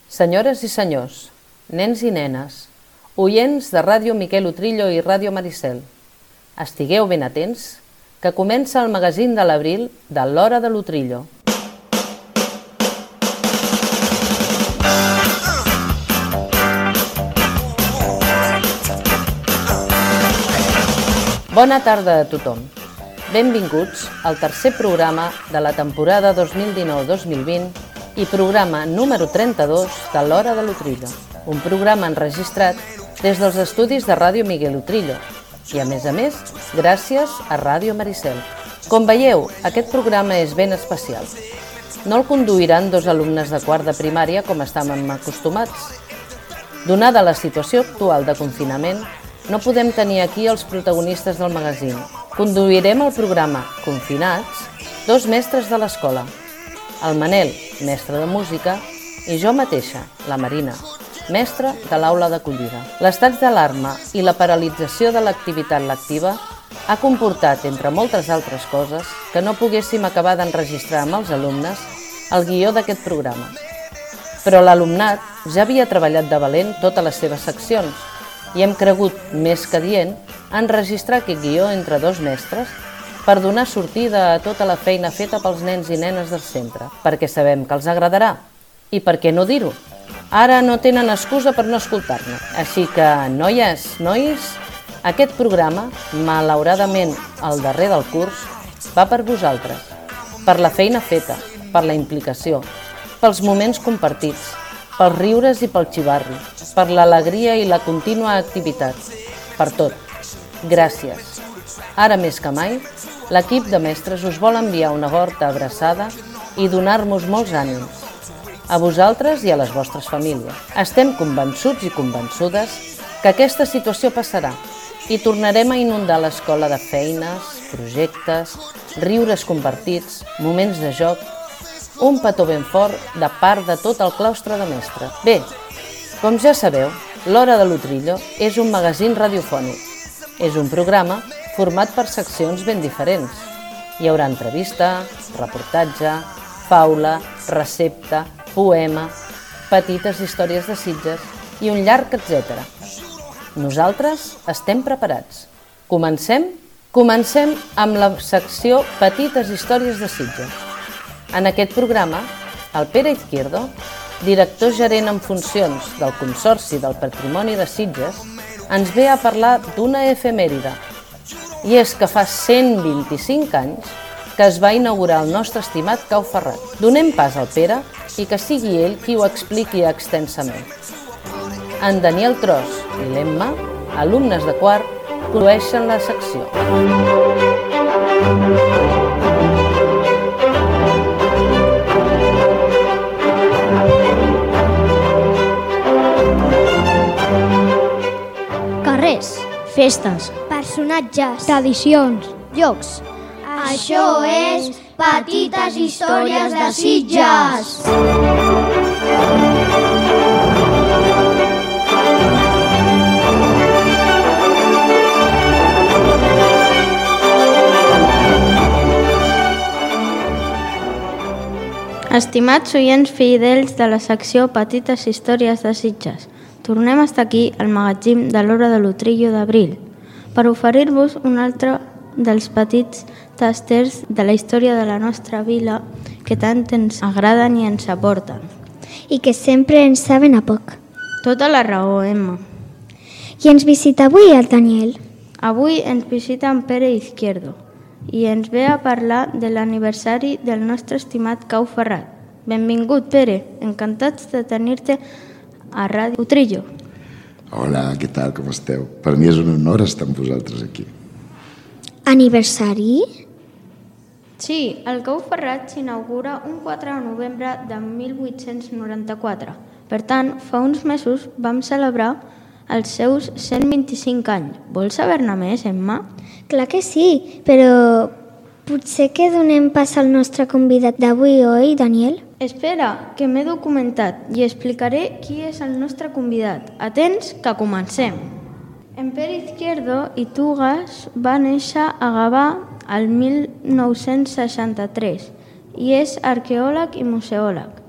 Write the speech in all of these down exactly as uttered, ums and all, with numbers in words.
Senyores i senyors, nens i nenes, oients de Ràdio Miquel Utrillo i Ràdio Maricel, estigueu ben atents, que comença el magazín de l'abril de l'Hora de l'Utrillo. Bona tarda a tothom. Benvinguts al tercer programa de la temporada dos mil dinou dos mil vint i programa número trenta-dos de l'Hora de l'Utrillo, un programa enregistrat des dels estudis de Ràdio Miquel Utrillo i, a més a més, gràcies a Ràdio Maricel. Com veieu, aquest programa és ben especial. No el conduiran dos alumnes de quart de primària com estàvem acostumats. Donada la situació actual de confinament, no podem tenir aquí els protagonistes del magazín. Conduirem el programa Confinats, dos mestres de l'escola, el Manel, mestre de música, i jo mateixa, la Marina, mestra de l'aula d'acollida. L'estat d'alarma i la paralització de l'activitat lectiva ha comportat, entre moltes altres coses, que no poguéssim acabar d'enregistrar amb els alumnes el guió d'aquest programa. Però l'alumnat ja havia treballat de valent totes les seves seccions i hem cregut més que dient enregistrar aquest guió entre dos mestres per donar sortida a tota la feina feta pels nens i nenes del centre, perquè sabem que els agradarà. I per què no dir-ho? Ara no tenen excusa per no escoltar-nos. Així que, noies, nois, aquest programa, malauradament el darrer del curs, va per vosaltres, per la feina feta, per la implicació, pels moments compartits, pels riures i pel xivarri, per l'alegria i la contínua activitat, per tot. Gràcies. Ara més que mai, l'equip de mestres us vol enviar una forta abraçada i donar-nos molts ànims. A vosaltres i a les vostres famílies. Estem convençuts i convençudes que aquesta situació passarà i tornarem a inundar l'escola de feines, projectes, riures compartits, moments de joc, un petó ben fort de part de tot el claustre de mestres. Bé, com ja sabeu, l'Hora de l'Utrillo és un magazín radiofònic. És un programa format per seccions ben diferents. Hi haurà entrevista, reportatge, faula, recepta, poema, petites històries de Sitges i un llarg etcètera. Nosaltres estem preparats. Comencem? Comencem amb la secció Petites històries de Sitges. En aquest programa, el Pere Izquierdo, director gerent en funcions del Consorci del Patrimoni de Sitges, ens ve a parlar d'una efemèride. I és que fa cent vint-i-cinc anys que es va inaugurar el nostre estimat Cau Ferrat. Donem pas al Pere i que sigui ell qui ho expliqui extensament. En Daniel Tros i l'Emma, alumnes de quart, condueixen la secció. Carrers, festes, personatges, tradicions, llocs. Això és Petites històries de Sitges. Estimats oients fidels de la secció Petites històries de Sitges, tornem a estar aquí al magazín de l'Hora de l'Utrillo d'abril per oferir-vos un altre dels petits tasters de la història de la nostra vila que tant ens agraden i ens aporten. I que sempre ens saben a poc. Tota la raó, Emma. I ens visita avui el Daniel. Avui ens visita en Pere Izquierdo i ens ve a parlar de l'aniversari del nostre estimat Cau Ferrat. Benvingut, Pere. Encantats de tenir-te a Ràdio Utrillo. Hola, què tal, com esteu? Per mi és un honor estar amb vosaltres aquí. Aniversari? Sí, el Cau Ferrat s'inaugura un quatre de novembre de mil vuit-cents noranta-quatre. Per tant, fa uns mesos vam celebrar els seus cent vint-i-cinc anys. Vols saber-ne més, Emma? Clar que sí, però potser que donem pas al nostre convidat d'avui, oi, Daniel? Espera, que m'he documentat i explicaré qui és el nostre convidat. Atents, que comencem. En Pere Izquierdo i Tugas va néixer a Gavà el mil nou-cents seixanta-tres i és arqueòleg i museòleg.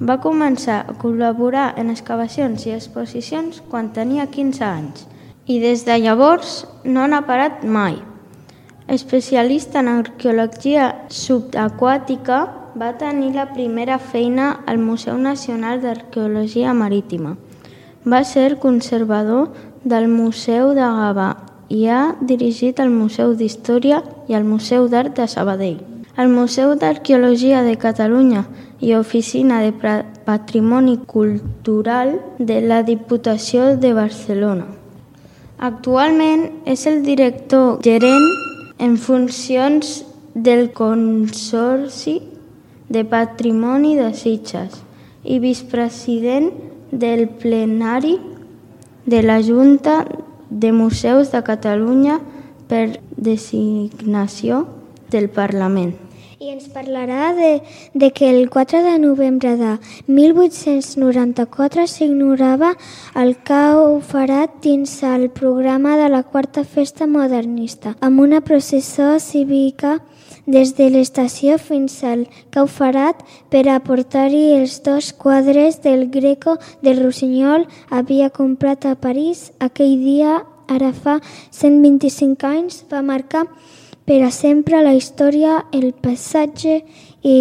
Va començar a col·laborar en excavacions i exposicions quan tenia quinze anys i des de llavors no n'ha parat mai. Especialista en arqueologia subaquàtica, va tenir la primera feina al Museu Nacional d'Arqueologia Marítima. Va ser conservador del Museu de Gavà i ha dirigit el Museu d'Història i el Museu d'Art de Sabadell. El Museu d'Arqueologia de Catalunya i Oficina de Patrimoni Cultural de la Diputació de Barcelona. Actualment és el director gerent en funcions del Consorci de Patrimoni de Sitges i vicepresident del plenari de la Junta de Museus de Catalunya per designació del Parlament. I ens parlarà de, de que el quatre de novembre de mil vuit-cents noranta-quatre s'ignorava el Caufarat dins el programa de la quarta festa modernista, amb una processó cívica des de l'estació fins al Caufarat per a portar-hi els dos quadres del Greco del Rossinyol havia comprat a París. Aquell dia, ara fa cent vint-i-cinc anys, va marcar per a sempre la història, el paisatge i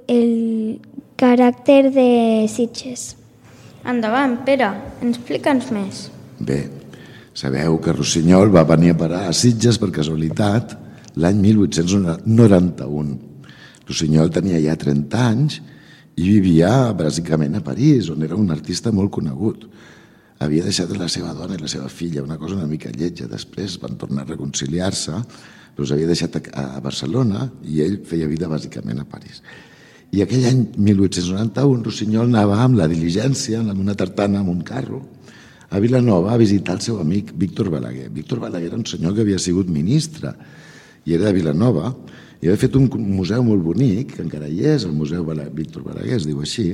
el caràcter de Sitges. Endavant, Pere, explica'ns més. Bé, sabeu que Rossinyol va venir a parar a Sitges per casualitat l'any mil vuit-cents noranta-un. Rossinyol tenia ja trenta anys i vivia bàsicament a París, on era un artista molt conegut. Havia deixat la seva dona i la seva filla, una cosa una mica lletja. Després van tornar a reconciliar-se, però s'havia deixat a Barcelona i ell feia vida bàsicament a París. I aquell any mil vuit-cents noranta-un Rossinyol anava amb la diligència, amb una tartana, amb un carro, a Vilanova a visitar el seu amic Víctor Balaguer. Víctor Balaguer era un senyor que havia sigut ministre i era de Vilanova i havia fet un museu molt bonic, que encara hi és, el Museu Víctor Balaguer, es diu així,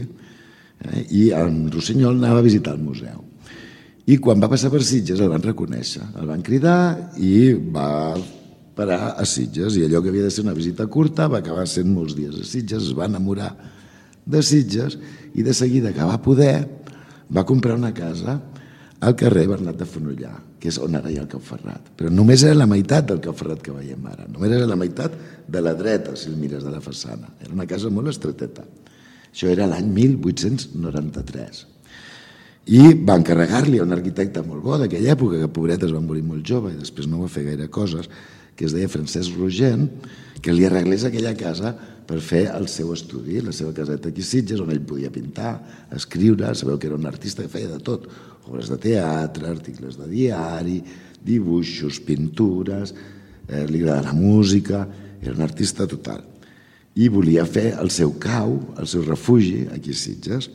i en Rossinyol anava a visitar el museu. I quan va passar per Sitges el van reconèixer, el van cridar i va parar a Sitges, i allò que havia de ser una visita curta va acabar sent molts dies a Sitges, es va enamorar de Sitges i de seguida que va poder va comprar una casa al carrer Bernat de Fonollar, que és on ara hi ha el Cauferrat. Però només era la meitat del Cauferrat que veiem ara, només era la meitat de la dreta, si el mires de la façana. Era una casa molt estreteta. Això era l'any mil vuit-cents noranta-tres. I va encarregar-li a un arquitecte molt bo d'aquella època, que pobret es va morir molt jove i després no va fer gaire coses, que es deia Francesc Rogent, que li arreglés aquella casa per fer el seu estudi, la seva caseta aquí a Sitges, on ell podia pintar, escriure. Sabeu que era un artista que feia de tot, obres de teatre, articles de diari, dibuixos, pintures, eh, li agradava la música, era un artista total. I volia fer el seu cau, el seu refugi aquí a Sitges.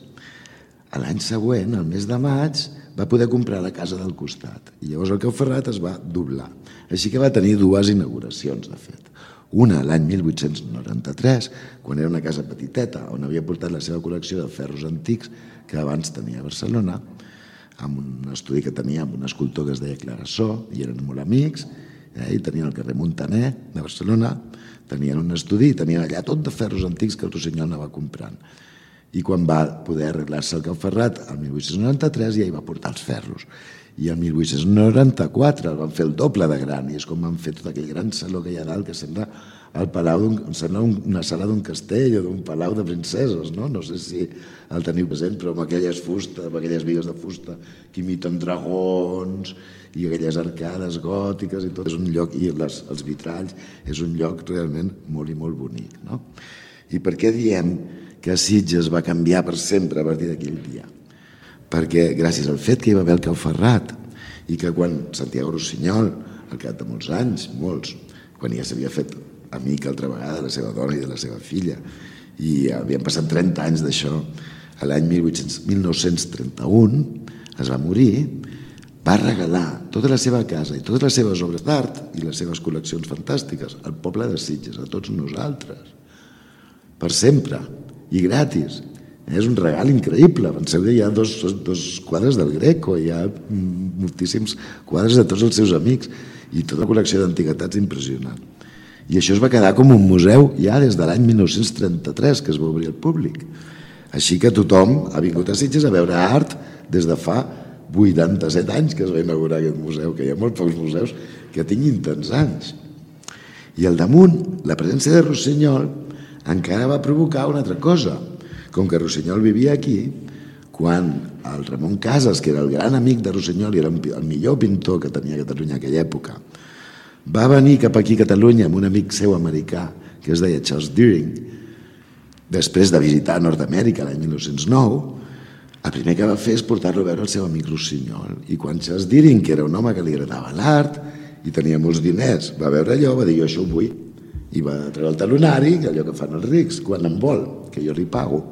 L'any següent, el mes de maig, va poder comprar la casa del costat i llavors el Cauferrat es va doblar. Així que va tenir dues inauguracions, de fet. Una l'any mil vuit-cents noranta-tres, quan era una casa petiteta, on havia portat la seva col·lecció de ferros antics que abans tenia a Barcelona, amb un estudi que tenia amb un escultor que es deia Clarasó, i eren molt amics, eh? I tenien el carrer Montaner de Barcelona, tenien un estudi i tenien allà tot de ferros antics que el Rossinyol anava comprant. I quan va poder arreglar-se el Cauferrat, el mil vuit-cents noranta-tres, ja hi va portar els ferros. I el mil vuit-cents noranta-quatre el van fer el doble de gran, i és com van fer tot aquell gran saló que hi ha dalt, que sembla el palau sembla una sala d'un castell o d'un palau de princeses, no? No sé si el teniu present, però amb aquelles fustes, amb aquelles bigues de fusta que imiten dragons i aquelles arcades gòtiques i tot. És un lloc, i les, els vitralls, és un lloc realment molt i molt bonic, no? I per què diem que Sitges va canviar per sempre a partir d'aquell dia? Perquè gràcies al fet que hi va haver el Cauferrat i que quan Santiago Rossinyol, al cap de molts anys, molts, quan ja s'havia fet amic altra vegada de la seva dona i de la seva filla, i havien passat trenta anys d'això, l'any mil nou-cents trenta-un es va morir, va regalar tota la seva casa i totes les seves obres d'art i les seves col·leccions fantàstiques al poble de Sitges, a tots nosaltres, per sempre, i gratis. És un regal increïble. Penseu que hi ha dos, dos quadres del Greco, hi ha moltíssims quadres de tots els seus amics i tota la col·lecció d'antiguitats impressionant. I això es va quedar com un museu ja des de l'any mil nou-cents trenta-tres, que es va obrir al públic. Així que tothom ha vingut a Sitges a veure art des de fa vuitanta-set anys que es va inaugurar aquest museu, que hi ha molts pocs museus que tinguin tants anys. I al damunt, la presència de Rossinyol encara va provocar una altra cosa. Com que Rossinyol vivia aquí, quan el Ramon Casas, que era el gran amic de Rossinyol i era el millor pintor que tenia Catalunya en aquella època, va venir cap aquí a Catalunya amb un amic seu americà que es deia Charles Deering, després de visitar Nord-Amèrica l'any mil nou-cents nou, el primer que va fer és portar-lo a veure el seu amic Rossinyol. I quan Charles Deering, que era un home que li agradava l'art i tenia molts diners, va veure allò, va dir, jo això ho vull. I va treure el talonari, allò que fan els rics, quan en vol, que jo li pago.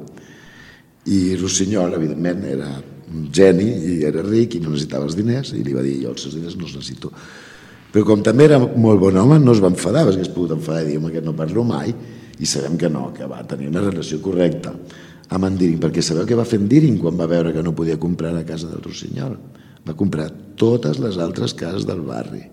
I Rossinyol, evidentment, era un geni i era ric i no necessitava els diners, i li va dir, jo els seus diners no els necessito. Però com també era molt bon home, no es va enfadar, perquè es pogut enfadar i dir, home, que no parlo mai, i sabem que no, que va tenir una relació correcta amb en Deering, perquè sabeu què va fer en Deering quan va veure que no podia comprar la casa del Rossinyol? Va comprar totes les altres cases del barri,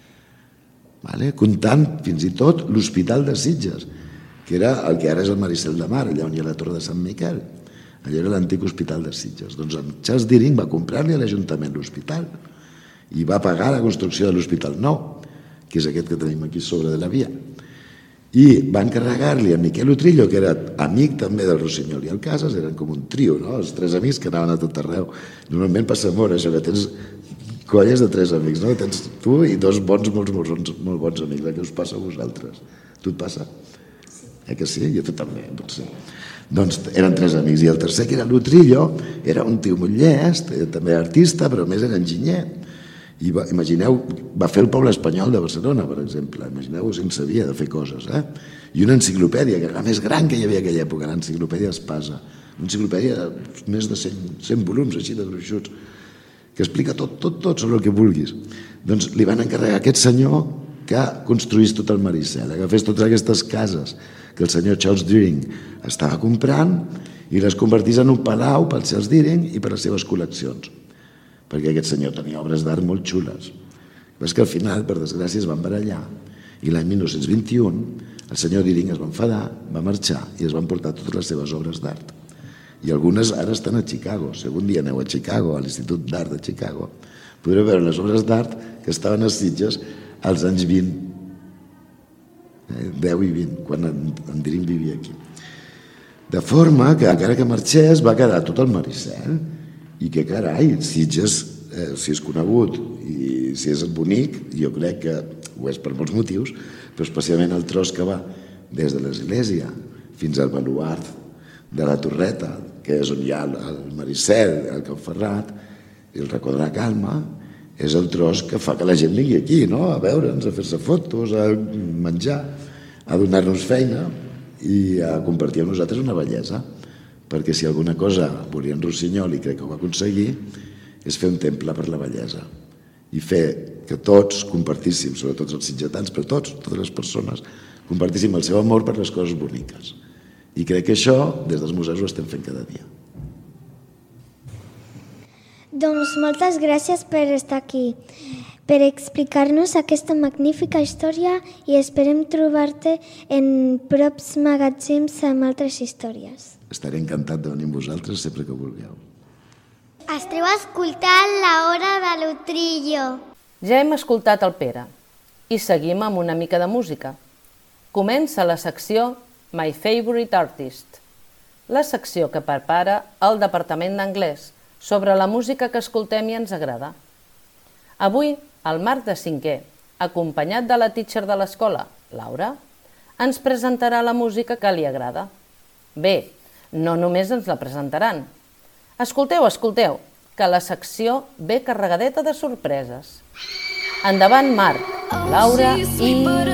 vale? Comptant fins i tot l'Hospital de Sitges, que era el que ara és el Maricel de Mar, allà on hi ha la Torre de Sant Miquel. Allà era l'antic Hospital de Sitges. Doncs en Charles Deering va comprar-li a l'Ajuntament l'hospital i va pagar la construcció de l'Hospital Nou, que és aquest que tenim aquí sobre de la via. I va encarregar-li a Miquel Utrillo, que era amic també del Rossinyol i el Casas, eren com un trio, no? Els tres amics que anaven a tot arreu. Normalment passa molt això, que tens colles de tres amics, no? Tens tu i dos bons, molts, molts, molt bons amics. Què us passa a vosaltres? Tu et passa? Eh que sí? I a tu també, potser. Doncs eren tres amics. I el tercer, que era l'Utrillo, era un tio molt llest, també artista, però a més era enginyer. I va, imagineu, va fer el Poble Espanyol de Barcelona, per exemple. Imagineu si en sabia de fer coses, eh? I una enciclopèdia, que era la més gran que hi havia a aquella època, l'enciclopèdia Espasa. Una enciclopèdia de més de cent, cent volums, així de gruixuts, que explica tot, tot, tot sobre el que vulguis. Doncs li van encarregar a aquest senyor que construís tot el Maricel, que fes totes aquestes cases que el senyor Charles Deering estava comprant i les convertís en un palau pel Charles Deering i per les seves col·leccions, perquè aquest senyor tenia obres d'art molt xules. És que al final, per desgràcia, es van barallar i l'any mil nou-cents vint-i-un el senyor Deering es va enfadar, va marxar i es van portar totes les seves obres d'art. I algunes ara estan a Chicago. Si algun dia aneu a Chicago, a l'Institut d'Art de Chicago, podreu veure les obres d'art que estaven a Sitges als anys vint, deu i vint, quan en Deering vivia aquí. De forma que, encara que marxés, va quedar tot el Maricel i que, carai, Sitges, eh, si és conegut i si és bonic, jo crec que ho és per molts motius, però especialment el tros que va des de l'església fins al baluard de la Torreta, que és on hi ha el Maricel, el Can Ferrat, i el racó de la Calma, és el tros que fa que la gent vingui aquí, no? A veure'ns, a fer-se fotos, a menjar, a donar-nos feina i a compartir amb nosaltres una bellesa. Perquè si alguna cosa volia en Rossinyol, i crec que ho va aconseguir, és fer un temple per la bellesa i fer que tots compartíssim, sobretot els sitgetans, però tots, totes les persones, compartíssim el seu amor per les coses boniques. I crec que això, des dels museus, ho estem fent cada dia. Doncs moltes gràcies per estar aquí, per explicar-nos aquesta magnífica història i esperem trobar-te en props magatzems amb altres històries. Estaré encantat de venir amb vosaltres sempre que vulgueu. Esteu escoltant l'Hora de l'Utrillo. Ja hem escoltat el Pere i seguim amb una mica de música. Comença la secció My Favorite Artist, la secció que prepara el Departament d'Anglès sobre la música que escoltem i ens agrada. Avui, el Marc de cinquè, acompanyat de la teacher de l'escola, Laura, ens presentarà la música que li agrada. Bé, no només ens la presentaran. Escolteu, escolteu, que la secció ve carregadeta de sorpreses. Endavant, Marc, Laura i...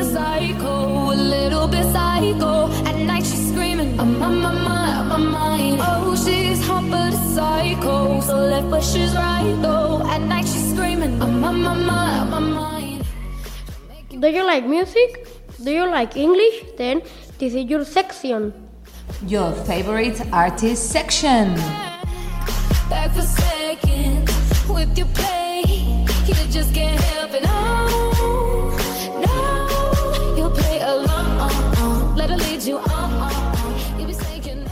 Do you like music? Do you like English? Then this is your section. Your favorite artist section. Back for seconds with your play. You just can't help it. No, no. You'll play along. Let her lead you on. You'll be saying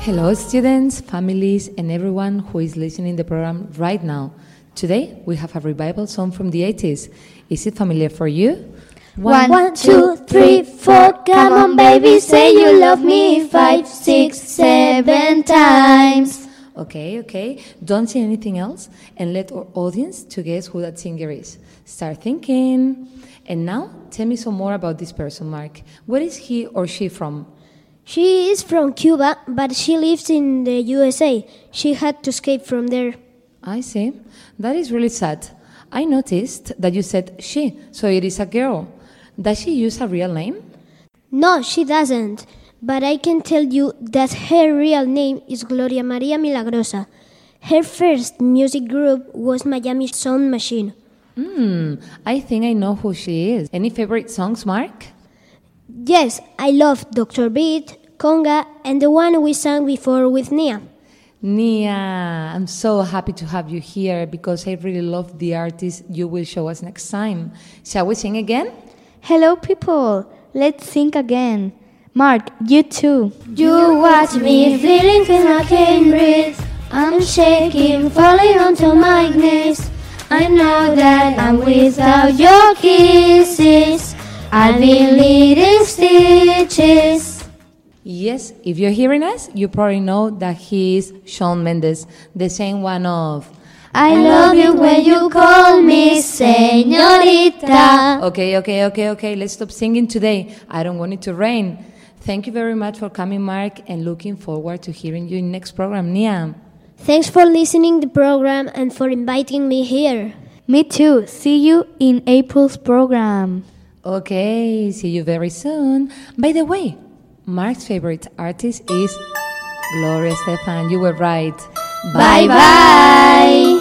Hello students, families and everyone who is listening to the program right now. Today we have a revival song from the eighties. Is it familiar for you? One, One two, three, four, come on baby, say you love me five, six, seven times. Okay, okay, don't say anything else and let our audience to guess who that singer is. Start thinking. And now, tell me some more about this person, Mark. Where is he or she from? She is from Cuba, but she lives in the U S A. She had to escape from there. I see. That is really sad. I noticed that you said she, so it is a girl. Does she use a real name? No, she doesn't. But I can tell you that her real name is Gloria Maria Milagrosa. Her first music group was Miami Sound Machine. Hmm, I think I know who she is. Any favorite songs, Mark? Yes, I love Doctor Beat, Conga, and the one we sang before with Nia. Nia, I'm so happy to have you here because I really love the artist you will show us next time. Shall we sing again? Hello people, let's sing again. Mark, you too. You watch me feeling things I can't breathe. I'm shaking, falling onto my knees. I know that I'm without your kisses. I've been leading stitches. Yes, if you're hearing us, you probably know that he is Shawn Mendes, the same one of I love you when you call me señorita. Okay, okay, okay, okay, let's stop singing today. I don't want it to rain. Thank you very much for coming, Mark, and looking forward to hearing you in next program, Nia. Thanks for listening to the program and for inviting me here. Me too. See you in April's program. Okay, see you very soon. By the way, Mark's favorite artist is Gloria Estefan. You were right. Bye bye.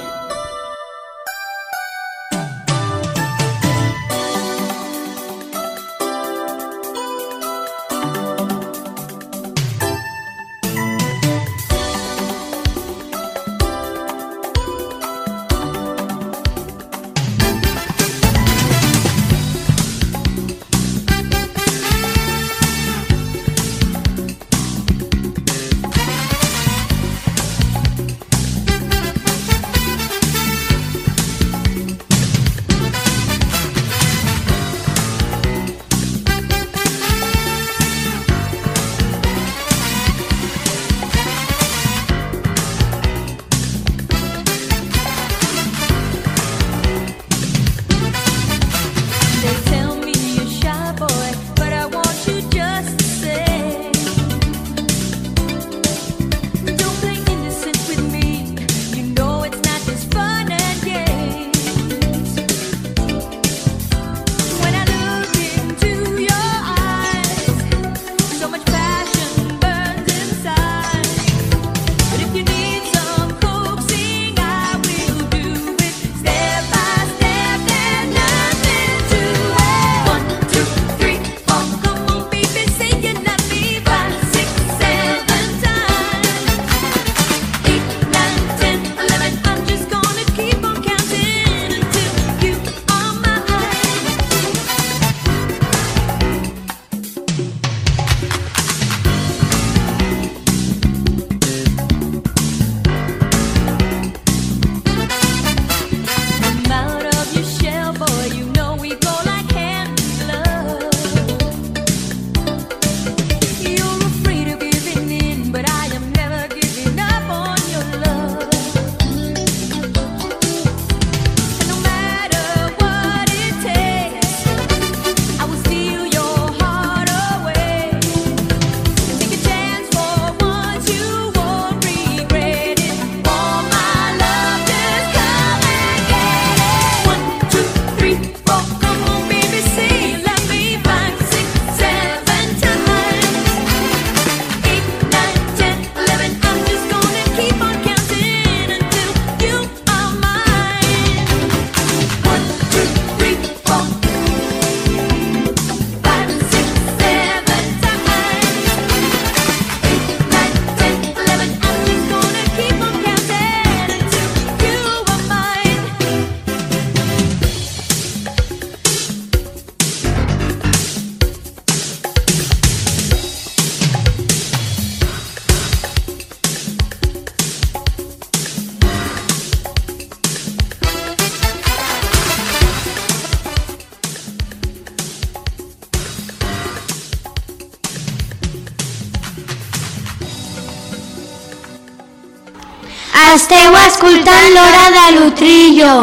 Esteu escoltant l'Hora de l'Utrillo.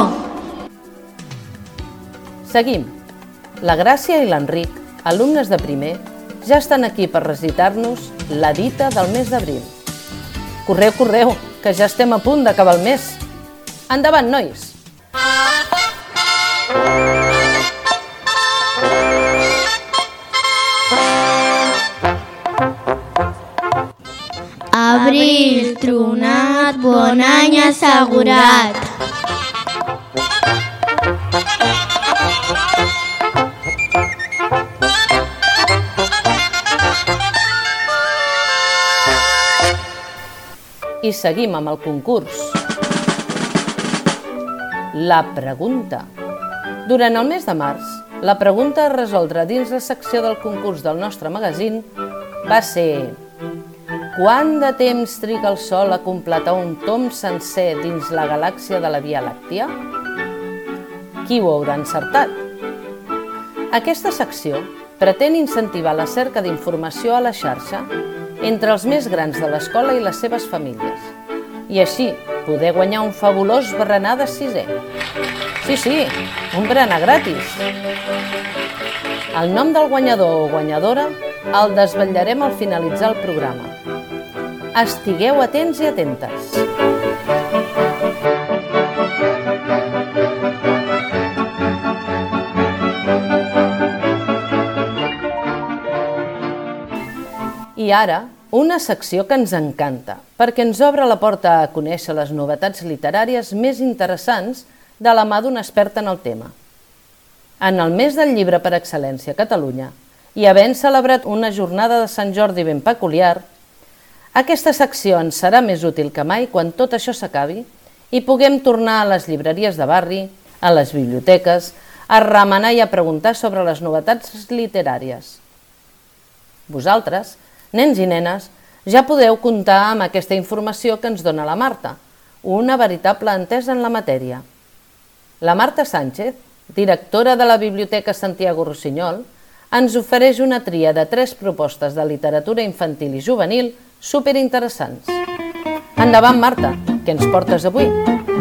Seguim. La Gràcia i l'Enric, alumnes de primer, ja estan aquí per recitar-nos la dita del mes d'abril. Correu, correu, que ja estem a punt d'acabar el mes. Endavant, nois! Abril tronat, bon any assegurat. I seguim amb el concurs. La pregunta. Durant el mes de març, la pregunta a resoldre dins la secció del concurs del nostre magazín va ser: quant de temps triga el Sol a completar un tom sencer dins la galàxia de la Via Làctia? Qui ho haurà encertat? Aquesta secció pretén incentivar la cerca d'informació a la xarxa entre els més grans de l'escola i les seves famílies, i així poder guanyar un fabulós berenar de sisè. Sí, sí, un berenar gratis. El nom del guanyador o guanyadora el desvetllarem al finalitzar el programa. Estigueu atents i atentes. I ara, una secció que ens encanta, perquè ens obre la porta a conèixer les novetats literàries més interessants de la mà d'una experta en el tema. En el mes del llibre per excel·lència a Catalunya, i havent celebrat una jornada de Sant Jordi ben peculiar, aquesta secció ens serà més útil que mai quan tot això s'acabi i puguem tornar a les llibreries de barri, a les biblioteques, a remenar i a preguntar sobre les novetats literàries. Vosaltres, nens i nenes, ja podeu comptar amb aquesta informació que ens dona la Marta, una veritable entesa en la matèria. La Marta Sánchez, directora de la Biblioteca Santiago Rossinyol, ens ofereix una tria de tres propostes de literatura infantil i juvenil superinteressants. Endavant, Marta, què ens portes avui?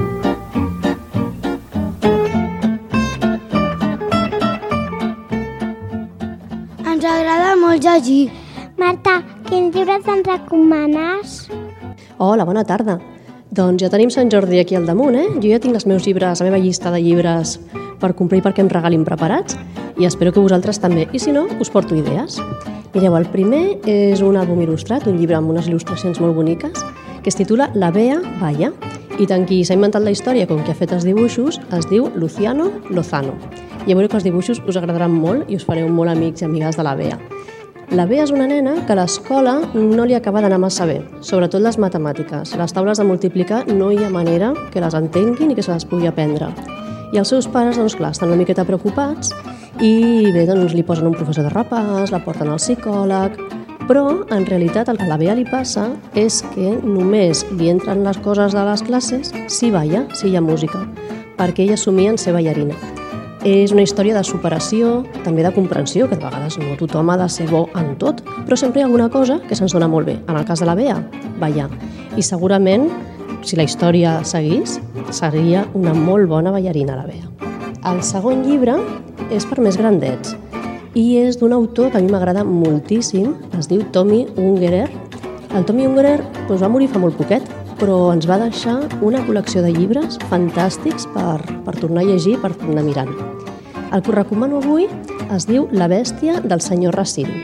Ens agrada molt llegir. Marta, quins llibres ens recomanes? Hola, bona tarda. Doncs ja tenim Sant Jordi aquí al damunt, eh? Jo ja tinc els meus llibres, la meva llista de llibres per complir perquè em regalin preparats i espero que vosaltres també. I si no, us porto idees. Mireu, el primer és un àlbum il·lustrat, un llibre amb unes il·lustracions molt boniques, que es titula La Bea Balla. I tant qui s'ha inventat la història com qui ha fet els dibuixos es diu Luciano Lozano. Ja veureu que els dibuixos us agradaran molt i us fareu molt amics i amigues de la Bea. La Bea és una nena que a l'escola no li acaba d'anar massa bé, sobretot les matemàtiques. Les taules de multiplicar no hi ha manera que les entenguin i que se les pugui aprendre. I els seus pares, doncs clar, estan una miqueta preocupats i bé, doncs li posen un professor de repàs, la porten al psicòleg, però en realitat el que a la Bea li passa és que només li entren les coses de les classes si balla, si hi ha música, perquè ella somia en ser ballarina. És una història de superació, també de comprensió, que de vegades no tothom ha de ser bo en tot, però sempre hi ha alguna cosa que se'ns dona molt bé. En el cas de la Bea, ballar. I segurament, si la història seguís, seria una molt bona ballarina, la Bea. El segon llibre és per més grandets i és d'un autor que a mi m'agrada moltíssim, es diu Tomi Ungerer. El Tomi Ungerer doncs, va morir fa molt poquet, però ens va deixar una col·lecció de llibres fantàstics per, per tornar a llegir, per tornar mirant. El que us recomano avui es diu La bèstia del senyor Racine.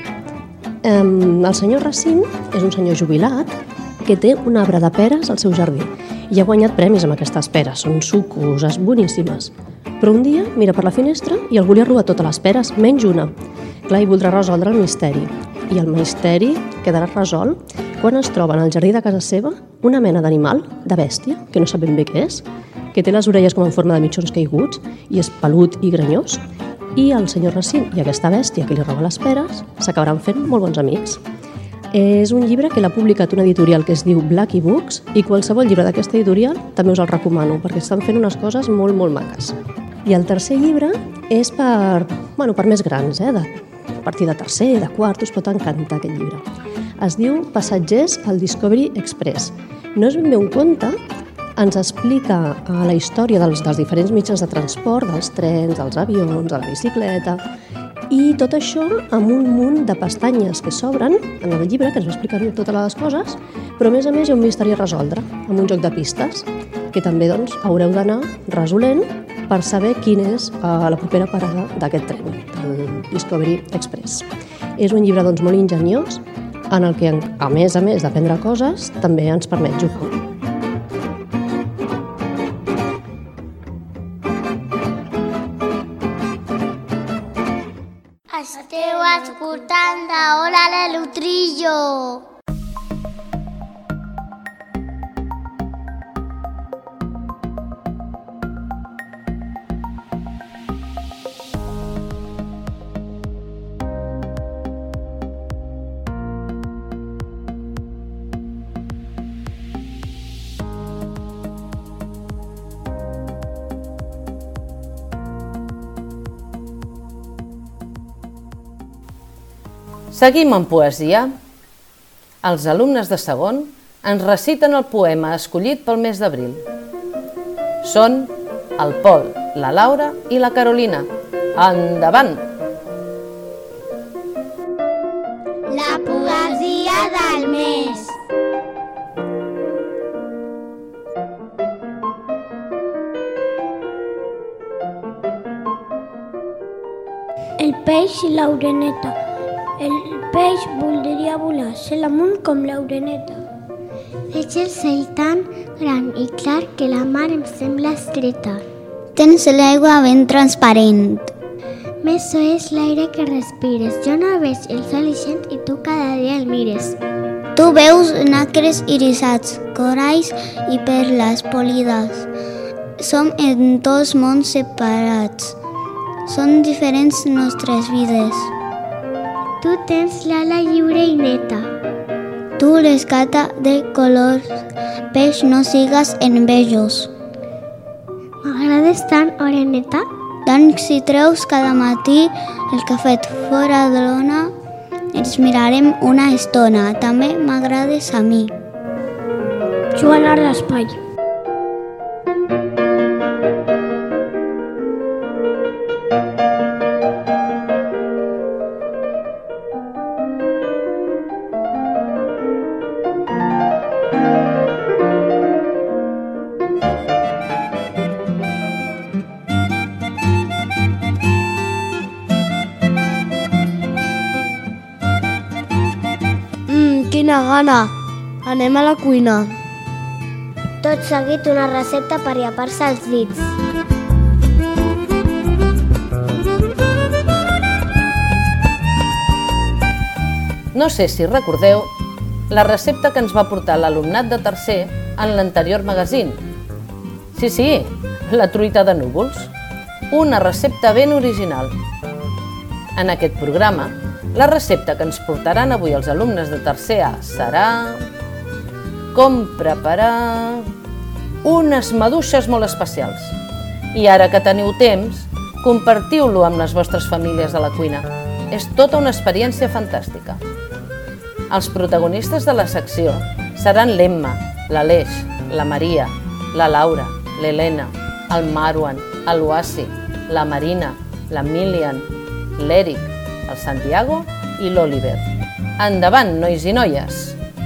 El senyor Racine és un senyor jubilat que té un arbre de peres al seu jardí i ha guanyat premis amb aquestes peres, són sucoses, boníssimes. Però un dia mira per la finestra i algú li ha robat totes les peres, menys una. Clar, i voldrà resoldre el misteri. I el misteri quedarà resolt quan es troba en el jardí de casa seva una mena d'animal, de bèstia, que no sap ben bé què és, que té les orelles com en forma de mitjons caiguts i és pelut i granyós, i el senyor Racine i aquesta bèstia que li roba les peres s'acabaran fent molt bons amics. És un llibre que l'ha publicat una editorial que es diu Blacky Books i qualsevol llibre d'aquesta editorial també us el recomano perquè estan fent unes coses molt, molt maques. I el tercer llibre és per, bueno, per més grans, eh? De, a partir de tercer, de quart, us pot encantar aquest llibre. Es diu Passatgers al Discovery Express. No és ben bé un conte, ens explica la història dels, dels diferents mitjans de transport, dels trens, dels avions, de la bicicleta, i tot això amb un munt de pestanyes que s'obren en el llibre, que ens va explicar totes les coses, però a més a més hi ha un misteri a resoldre, amb un joc de pistes, que també doncs, haureu d'anar resolent per saber quina és uh, la propera parada d'aquest tren, el Discovery Express. És un llibre doncs, molt ingeniós, en el que, a més a més d'aprendre coses, també ens permet jugar. Esteu escoltant d'Hora de l'Utrillo. Seguim amb poesia. Els alumnes de segon ens reciten el poema escollit pel mes d'abril. Són el Pol, la Laura i la Carolina. Endavant! La poesia del mes. El peix i l'oreneta. El peix voldria volar, ser amunt com l'oreneta. Veig el cel tan gran i clar que la mar em sembla estreta. Tens l'aigua ben transparent. Més so és l'aire que respires. Jo no veig el sol ixent i tu cada dia el mires. Tu veus nacres irisats, coralls i perles polides. Som en dos mons separats. Són diferents nostres vides. Tu tens l'ala lliure i neta. Tu l'escata de colors, peix no sigues envejós. M'agrades tant, oreneta? Tant si treus cada matí el cafet fora de l'ona, ens mirarem una estona. També m'agrades a mi. Joan a l'espai. Quina gana! Anem a la cuina. Tot seguit una recepta per llepar-se els dits. No sé si recordeu la recepta que ens va portar l'alumnat de tercer en l'anterior magazine. Sí, sí, la truita de núvols. Una recepta ben original. En aquest programa, la recepta que ens portaran avui els alumnes de tercer A serà com preparar unes maduixes molt especials. I ara que teniu temps, compartiu-lo amb les vostres famílies a la cuina. És tota una experiència fantàstica. Els protagonistes de la secció seran l'Emma, l'Aleix, la Maria, la Laura, l'Helena, el Marwan, l'Oasi, la Marina, l'Emilian, l'Eric, el Santiago i l'Oliver. Endavant, nois i noies!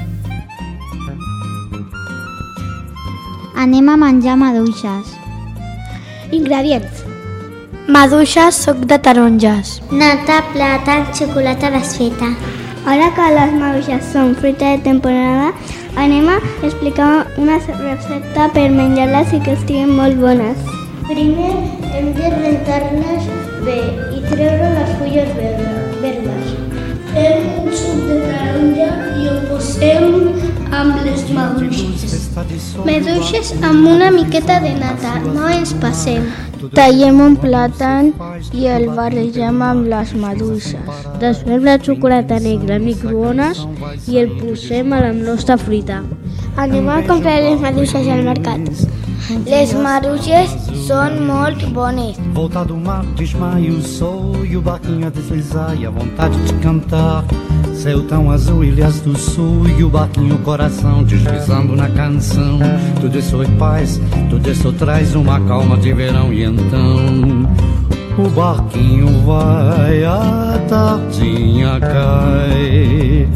Anem a menjar maduixes. Ingredients. Maduixes, suc de taronges. Nata, plàtan, xocolata desfeta. Ara que les maduixes són fruita de temporada, anem a explicar una recepta per menjar-les i que estiguin molt bones. Primer hem de rentar-les bé i treure les fulles verdes. Fem un suc de taronja i ho posem amb les maduixes. Maduixes amb una miqueta de nata, no ens passem. Tallem un plàtan i el barregem amb les maduixes. Desfem la xocolata negra al microones i el posem a la nostra fruita. Anem a comprar les maduixes al mercat. Les maduixes són molt bones. Voltar do mar, desmaio, o sol e o barquinho a deslizar e a vontade de cantar. Céu tão azul, ilhas do sul e o barquinho, o coração deslizando na canção. Tudo isso é paz, tudo isso traz uma calma de verão e então o barquinho vai, a tardinha cai.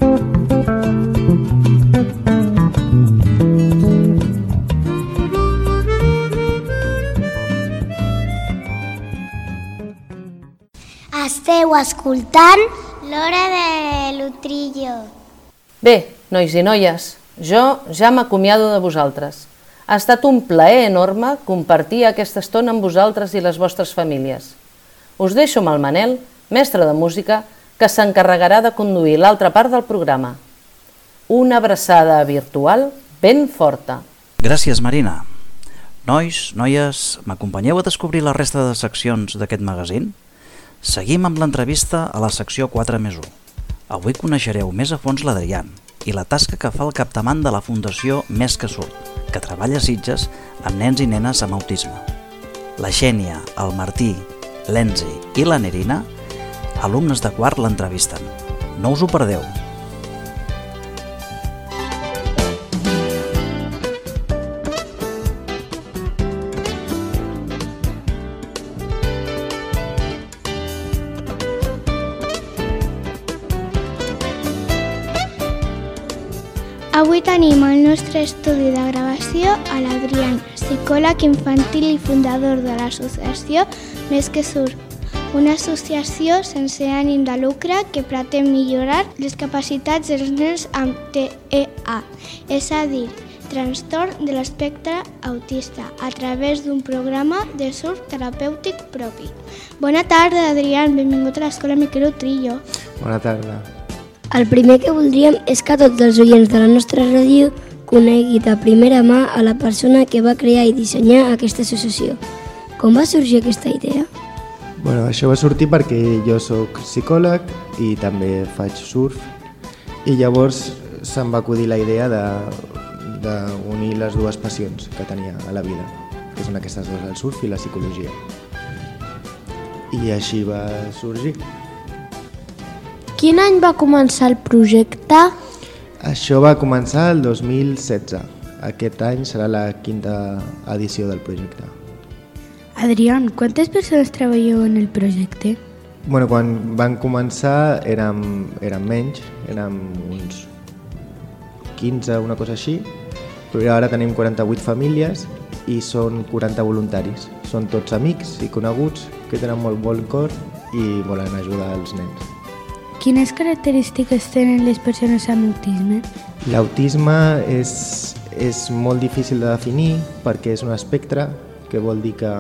Esteu escoltant l'Hora de l'Utrillo. Bé, nois i noies, jo ja m'acomiado de vosaltres. Ha estat un plaer enorme compartir aquesta estona amb vosaltres i les vostres famílies. Us deixo amb el Manel, mestre de música, que s'encarregarà de conduir l'altra part del programa. Una abraçada virtual ben forta. Gràcies, Marina. Nois, noies, m'acompanyeu a descobrir la resta de seccions d'aquest magazín? Seguim amb l'entrevista a la secció quatre més u. Avui coneixereu més a fons l'Adrián i la tasca que fa al capdavant de la Fundació Més que Surt, que treballa a Sitges amb nens i nenes amb autisme. La Xènia, el Martí, l'Enzi i la Nerina, alumnes de quart, l'entrevisten. No us ho perdeu. Avui tenim al nostre estudi de gravació a l'Adrián, psicòleg infantil i fundador de l'associació Més que Surt, una associació sense ànim de lucre que pretén millorar les capacitats dels nens amb T E A, és a dir, trastorn de l'espectre autista, a través d'un programa de surf terapèutic propi. Bona tarda, Adrián, benvingut a l'Escola Miquel Utrillo. Bona tarda. El primer que voldríem és que tots els oients de la nostra ràdio coneguin de primera mà a la persona que va crear i dissenyar aquesta associació. Com va sorgir aquesta idea? Bueno, això va sortir perquè jo sóc psicòleg i també faig surf i llavors se'm va acudir la idea d'unir les dues passions que tenia a la vida, que són aquestes dues, el surf i la psicologia. I així va sorgir. Quin any va començar el projecte? Això va començar el dos mil setze. Aquest any serà la quinta edició del projecte. Adrián, quantes persones treballeu en el projecte? Bueno, quan van començar érem, érem menys, érem uns quinze, una cosa així, però ara tenim quaranta-vuit famílies i són quaranta voluntaris. Són tots amics i coneguts que tenen molt bon cor i volen ajudar els nens. Quines característiques tenen les persones amb autisme? L'autisme és, és molt difícil de definir perquè és un espectre, que vol dir que,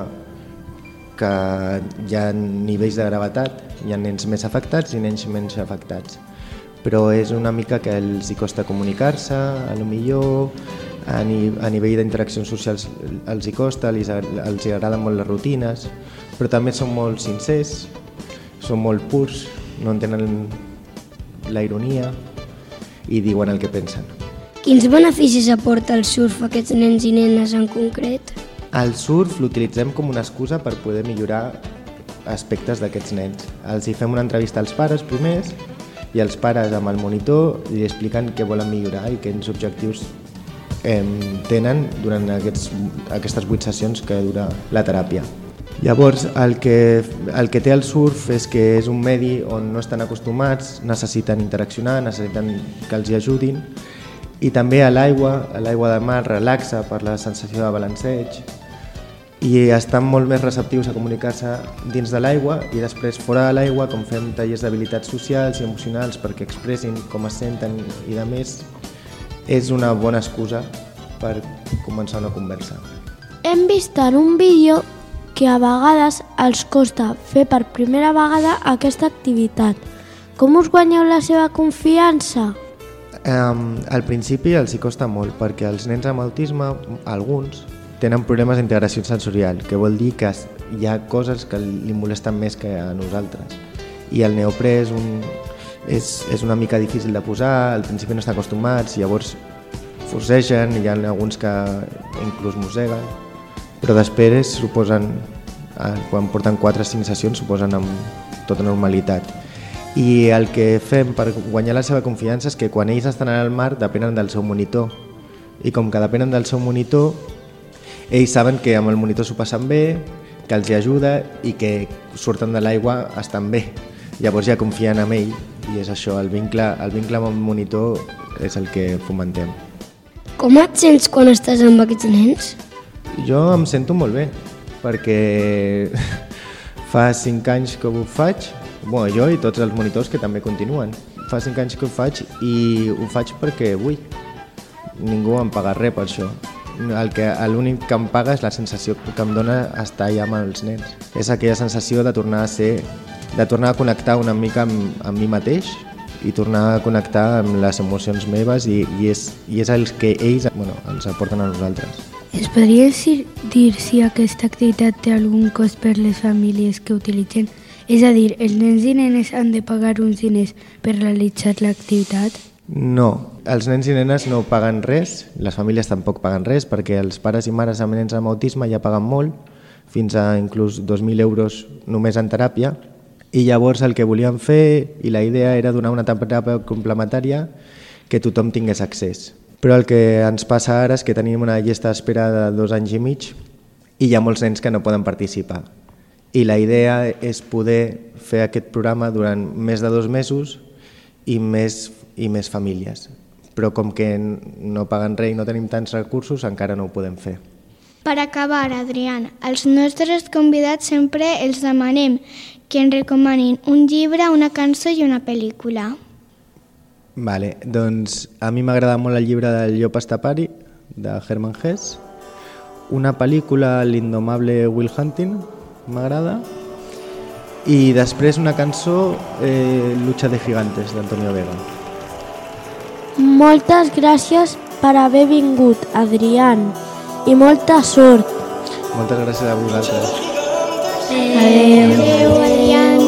que hi ha nivells de gravetat, hi ha nens més afectats i nens menys afectats. Però és una mica que els hi costa comunicar-se, a lo millor a, ni, a nivell d'interaccions socials els hi costa, els, els hi agraden molt les rutines, però també són molt sincers, són molt purs, no entenen la ironia i diuen el que pensen. Quins beneficis aporta el surf a aquests nens i nenes en concret? El surf l'utilitzem com una excusa per poder millorar aspectes d'aquests nens. Els hi fem una entrevista als pares primers i els pares amb el monitor li expliquen què volen millorar i quins objectius eh, tenen durant aquests, aquestes vuit sessions que dura la teràpia. Llavors, el que, el que té el surf és que és un medi on no estan acostumats, necessiten interaccionar, necessiten que els hi ajudin, i també a l'aigua, a l'aigua de mar relaxa per la sensació de balanceig i estan molt més receptius a comunicar-se dins de l'aigua i després fora de l'aigua, com fem tallers d'habilitats socials i emocionals perquè expressin com es senten i de més, és una bona excusa per començar una conversa. Hem vist en un vídeo que a vegades els costa fer per primera vegada aquesta activitat. Com us guanyeu la seva confiança? Um, al principi els hi costa molt perquè els nens amb autisme, alguns, tenen problemes d'integració sensorial, que vol dir que hi ha coses que li molesten més que a nosaltres. I el neoprè és, un, és, és una mica difícil de posar, al principi no estan acostumats, llavors forcegen, hi ha alguns que inclús mosseguen. però després s'ho posen, quan porten quatre o cinc sessions, s'ho posen amb tota normalitat. I el que fem per guanyar la seva confiança és que quan ells estan al mar depenen del seu monitor. I com que depenen del seu monitor, ells saben que amb el monitor s'ho passen bé, que els hi ajuda i que surten de l'aigua estan bé. Llavors ja confien en ell i és això, el vincle, el vincle amb el monitor és el que fomentem. Com et sents quan estàs amb aquests nens? Jo em sento molt bé, perquè fa cinc anys que ho faig, bueno, jo i tots els monitors que també continuen. Fa cinc anys que ho faig i ho faig perquè vull. Ningú em paga res per això. El que, l'únic que em paga és la sensació que em dona estar allà amb els nens. És aquella sensació de tornar a ser, de tornar a connectar una mica amb, amb mi mateix i tornar a connectar amb les emocions meves i, i, és, i és el que ells bueno, ens aporten a nosaltres. Es podria dir si aquesta activitat té algun cost per les famílies que utilitzen? És a dir, els nens i nenes han de pagar uns diners per realitzar l'activitat? No, els nens i nenes no paguen res, les famílies tampoc paguen res, perquè els pares i mares amb nens amb autisme ja paguen molt, fins a inclús dos mil euros només en teràpia, i llavors el que volíem fer, i la idea era donar una teràpia complementària que tothom tingués accés. Però el que ens passa ara és que tenim una llista d'espera de dos anys i mig i hi ha molts nens que no poden participar. I la idea és poder fer aquest programa durant més de dos mesos i més, i més famílies. Però com que no paguen res i no tenim tants recursos, encara no ho podem fer. Per acabar, Adrián, als nostres convidats sempre els demanem que ens recomanin un llibre, una cançó i una pel·lícula. Vale, doncs a mi m'agrada molt el llibre del Llop Estapari, de Hermann Hesse, una pel·lícula, L'indomable Will Hunting, m'agrada, i després una cançó, eh, Lucha de Gigantes, d'Antonio Vega. Moltes gràcies per haver vingut, Adrián, i molta sort. Moltes gràcies a vosaltres. Adéu. Adéu, Adrián.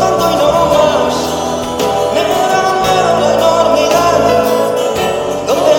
Donde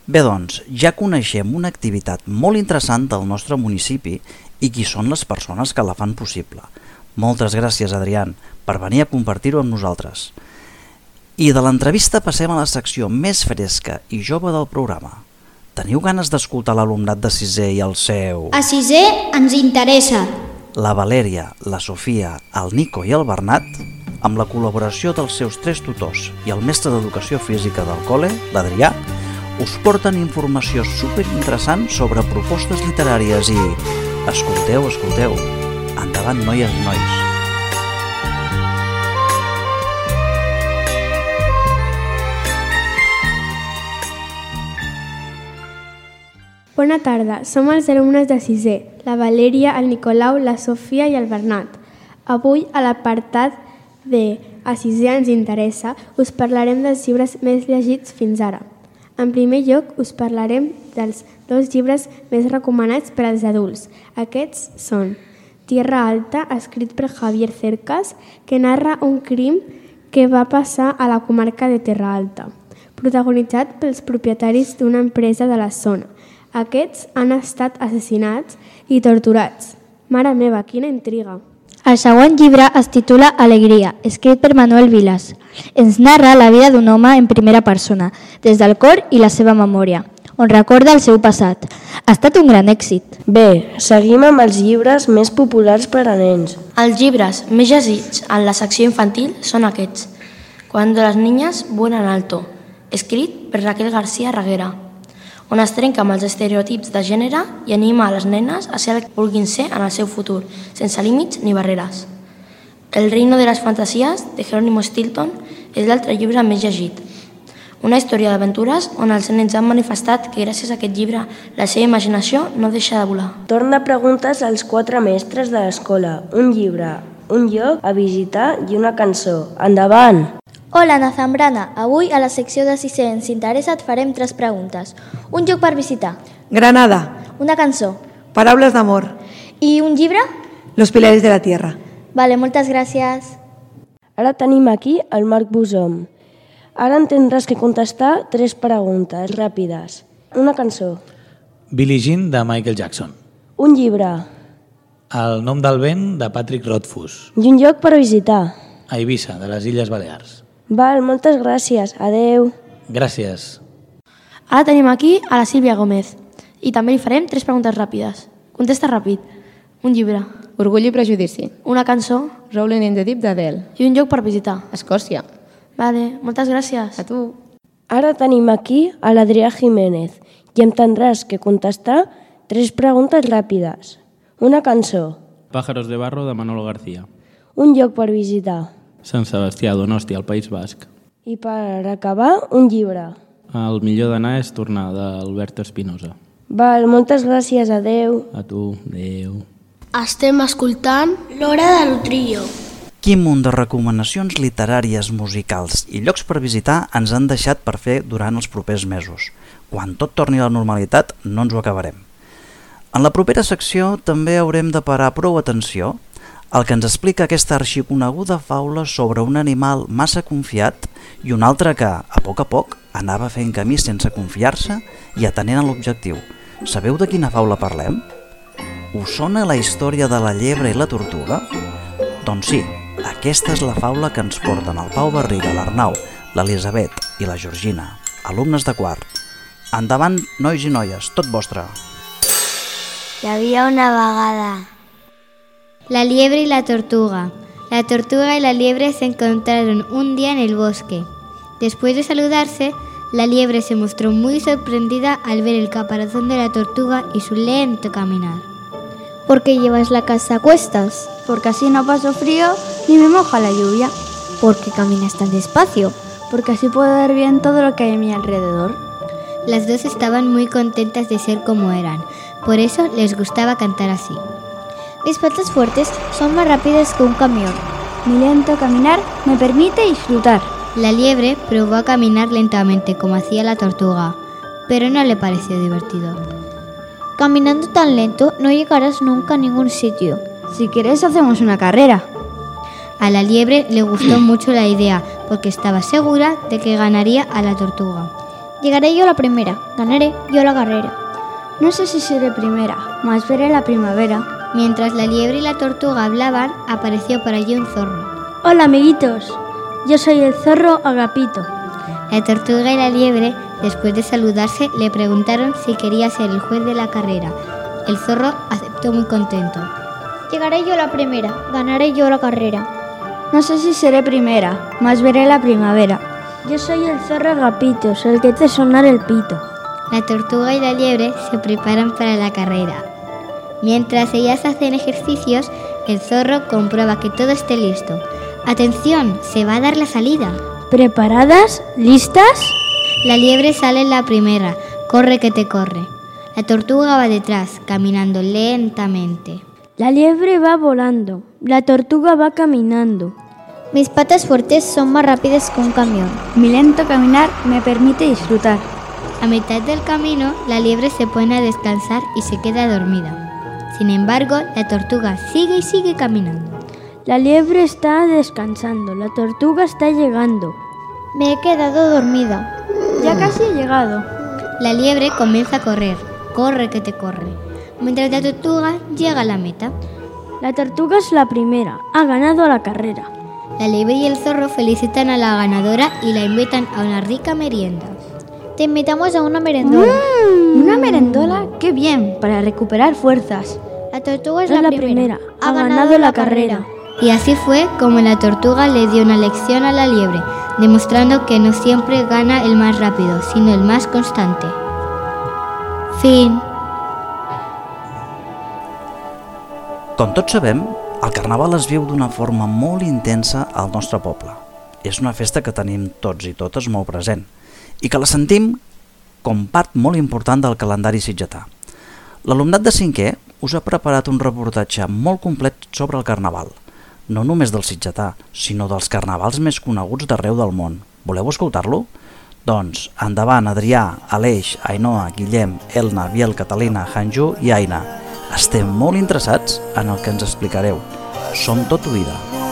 Bé, doncs, ja coneixem una activitat molt interessant del nostre municipi i qui són les persones que la fan possible. Moltes gràcies, Adrián, per venir a compartir-ho amb nosaltres. I de l'entrevista passem a la secció més fresca i jove del programa. Teniu ganes d'escoltar l'alumnat de sisè i el seu... A sisè ens interessa. La Valèria, la Sofia, el Nico i el Bernat, amb la col·laboració dels seus tres tutors i el mestre d'educació física del col·le, l'Adrià, us porten informació superinteressant sobre propostes literàries i... Escolteu, escolteu, endavant, noies i nois. Bona tarda, som els alumnes de sisè, la Valèria, el Nicolau, la Sofia i el Bernat. Avui, a l'apartat de A sisè ens interessa, us parlarem dels llibres més llegits fins ara. En primer lloc, us parlarem dels dos llibres més recomanats per als adults. Aquests són Tierra Alta, escrit per Javier Cercas, que narra un crim que va passar a la comarca de Terra Alta, protagonitzat pels propietaris d'una empresa de la zona. Aquests han estat assassinats i torturats. Mare meva, quina intriga! El següent llibre es titula Alegria, escrit per Manuel Vilas. Ens narra la vida d'un home en primera persona, des del cor i la seva memòria, on recorda el seu passat. Ha estat un gran èxit. Bé, seguim amb els llibres més populars per a nens. Els llibres més llegits en la secció infantil són aquests. Cuando las niñas vuelan alto, escrit per Raquel García Reguera, on es trenca amb els estereotips de gènere i anima a les nenes a ser el que vulguin ser en el seu futur, sense límits ni barreres. El reino de les fantasies, de Jerónimo Stilton, és l'altre llibre més llegit. Una història d'aventures on els nens han manifestat que gràcies a aquest llibre la seva imaginació no deixa de volar. Torna preguntes als quatre mestres de l'escola. Un llibre, un lloc a visitar i una cançó. Endavant! Hola, Ana Zambrana. Avui a la secció de sisè ens interessa et farem tres preguntes. Un lloc per visitar. Granada. Una cançó. Paraules d'amor. I un llibre? Los pilares de la tierra. Vale, moltes gràcies. Ara tenim aquí el Marc Busom. Ara en tindràs que contestar tres preguntes ràpides. Una cançó. Billie Jean de Michael Jackson. Un llibre. El nom del vent de Patrick Rothfuss. I un lloc per visitar. A Eivissa, de les Illes Balears. Val, moltes gràcies. Adeu. Gràcies. Ara tenim aquí a la Sílvia Gómez i també li farem tres preguntes ràpides. Contesta ràpid. Un llibre. Orgull i prejudici. Una cançó. Rolling in the Deep d'Adele. I un lloc per visitar. Escòcia. Vale, moltes gràcies. A tu. Ara tenim aquí a l'Adrià Jiménez i em tindràs que contestar tres preguntes ràpides. Una cançó. Pájaros de barro de Manolo García. Un lloc per visitar. Sant Sebastià, Donosti, al País Basc. I per acabar, un llibre. El millor d'anar és tornar, d'Alberto Espinosa. Val, moltes gràcies, adeu. A tu, adeu. Estem escoltant l'Hora de l'Utrillo. Quin munt de recomanacions literàries, musicals i llocs per visitar ens han deixat per fer durant els propers mesos. Quan tot torni a la normalitat, no ens ho acabarem. En la propera secció també haurem de parar prou atenció el que ens explica aquesta arxiconeguda faula sobre un animal massa confiat i un altre que, a poc a poc, anava fent camí sense confiar-se i atenent a l'objectiu. Sabeu de quina faula parlem? Us sona la història de la llebre i la tortuga? Doncs sí, aquesta és la faula que ens porten el Pau Barriga, l'Arnau, l'Elisabet i la Georgina, alumnes de quart. Endavant, nois i noies, tot vostre. Hi havia una vegada La liebre y la tortuga. La tortuga y la liebre se encontraron un día en el bosque. Después de saludarse, la liebre se mostró muy sorprendida al ver el caparazón de la tortuga y su lento caminar. ¿Por qué llevas la casa a cuestas? Porque así no paso frío ni me moja la lluvia. ¿Por qué caminas tan despacio? Porque así puedo ver bien todo lo que hay a mi alrededor. Las dos estaban muy contentas de ser como eran, por eso les gustaba cantar así. Mis patas fuertes son más rápidas que un camión. Mi lento caminar me permite disfrutar. La liebre probó a caminar lentamente como hacía la tortuga, pero no le pareció divertido. Caminando tan lento no llegarás nunca a ningún sitio. Si quieres hacemos una carrera. A la liebre le gustó mucho la idea porque estaba segura de que ganaría a la tortuga. Llegaré yo la primera, ganaré yo la carrera. No sé si seré primera, más veré la primavera. Mientras la liebre y la tortuga hablaban, apareció por allí un zorro. Hola, amiguitos. Yo soy el zorro Agapito. La tortuga y la liebre, después de saludarse, le preguntaron si quería ser el juez de la carrera. El zorro aceptó muy contento. Llegaré yo la primera, ganaré yo la carrera. No sé si seré primera, más veré la primavera. Yo soy el zorro Agapitos, el que te sonar el pito. La tortuga y la liebre se preparan para la carrera. Mientras ellas hacen ejercicios, el zorro comprueba que todo esté listo. ¡Atención! ¡Se va a dar la salida! ¿Preparadas? ¿Listas? La liebre sale en la primera. Corre que te corre. La tortuga va detrás, caminando lentamente. La liebre va volando. La tortuga va caminando. Mis patas fuertes son más rápidas que un camión. Mi lento caminar me permite disfrutar. A mitad del camino, la liebre se pone a descansar y se queda dormida. Sin embargo, la tortuga sigue y sigue caminando. La liebre está descansando, la tortuga está llegando. Me he quedado dormida. Ya casi he llegado. La liebre comienza a correr. Corre que te corre. Mientras la tortuga llega a la meta. La tortuga es la primera. Ha ganado la carrera. La liebre y el zorro felicitan a la ganadora y la invitan a una rica merienda. Te invitamos a una merendola. Mm, ¿Una merendola? ¡Qué bien! Para recuperar fuerzas. La tortuga es, es la, la primera. primera. Ha, ha ganado, ganado la carrera. carrera. Y así fue como la tortuga le dio una lección a la liebre, demostrando que no siempre gana el más rápido, sino el más constante. Fin. Com tots sabem, el Carnaval es viu d'una forma molt intensa al nostre poble. És una festa que tenim tots i totes molt present i que la sentim com part molt important del calendari sitgetà. L'alumnat de cinquè us ha preparat un reportatge molt complet sobre el Carnaval, no només del sitgetà, sinó dels carnavals més coneguts d'arreu del món. Voleu escoltar-lo? Doncs endavant, Adrià, Aleix, Ainhoa, Guillem, Elna, Biel, Catalina, Hanju i Aina. Estem molt interessats en el que ens explicareu. Som tot oïda.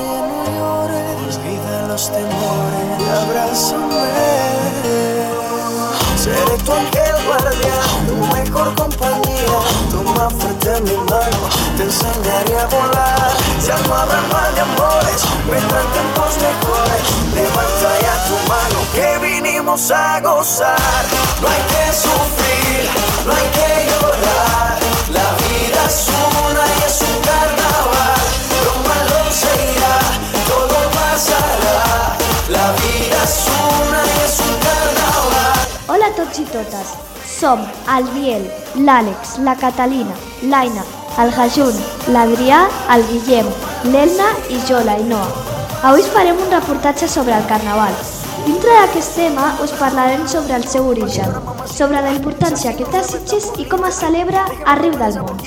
Seré tu ángel guardián, tu mejor compañía. Toma fuerte mi mano, te enseñaré a volar. Ya no habrá mal de amores, vendrán tiempos mejores. Levanta ya tu mano, que vinimos a gozar. No hay que sufrir, no hay que llorar. La vida es una y es un carnaval. Lo malo se irá, todo pasará. La vida es una y es un carnaval. Hola a tots i totes. Som el Biel, l'Àlex, la Catalina, l'Aina, el Hajun, l'Adrià, el Guillem, l'Elna i jo, l'Ainoa. Avui us farem un reportatge sobre el Carnaval. Dintre d'aquest tema us parlarem sobre el seu origen, sobre la importància que té a Sitges i com es celebra arreu del món.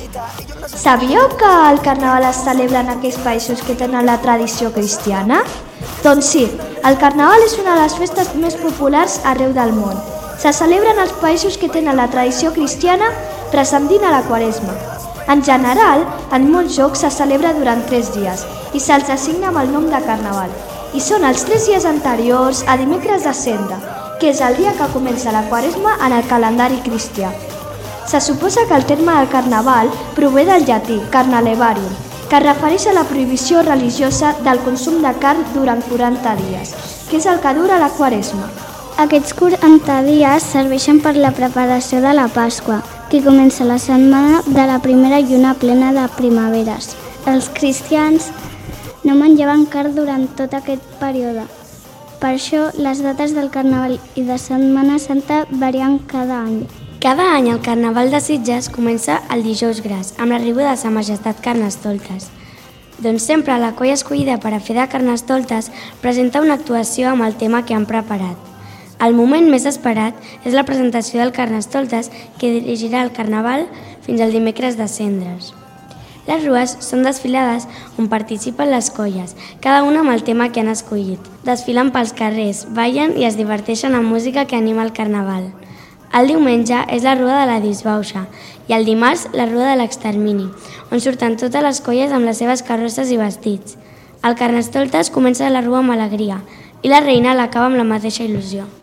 Sabíeu que el Carnaval es celebra en aquells països que tenen la tradició cristiana? Doncs sí, el Carnaval és una de les festes més populars arreu del món. Se celebra en els països que tenen la tradició cristiana precedint a la Quaresma. En general, en molts llocs se celebra durant tres dies i se'ls assigna amb el nom de Carnaval. I són els tres dies anteriors a dimecres de Cendra, que és el dia que comença la Quaresma en el calendari cristià. Se suposa que el terme del Carnaval prové del llatí carnalevarium, que es refereix a la prohibició religiosa del consum de carn durant quaranta dies, que és el que dura la Quaresma. Aquests quaranta dies serveixen per la preparació de la Pasqua, que comença la setmana de la primera lluna plena de primaveres. Els cristians no menjaven carn durant tot aquest període. Per això, les dates del Carnaval i de Setmana Santa varien cada any. Cada any el Carnaval de Sitges comença el dijous gras, amb l'arribada de Sa Majestat Carnestoltes. Doncs sempre la colla escollida per a fer de Carnestoltes presenta una actuació amb el tema que han preparat. El moment més esperat és la presentació del Carnestoltes, que dirigirà el Carnaval fins al dimecres de Cendres. Les rues són desfilades on participen les colles, cada una amb el tema que han escollit. Desfilen pels carrers, ballen i es diverteixen amb música que anima el Carnaval. El diumenge és la Rua de la Disbauxa i el dimarts la Rua de l'Extermini, on surten totes les colles amb les seves carrosses i vestits. El Carnestoltes comença la Rua amb alegria i la reina l'acaba amb la mateixa il·lusió.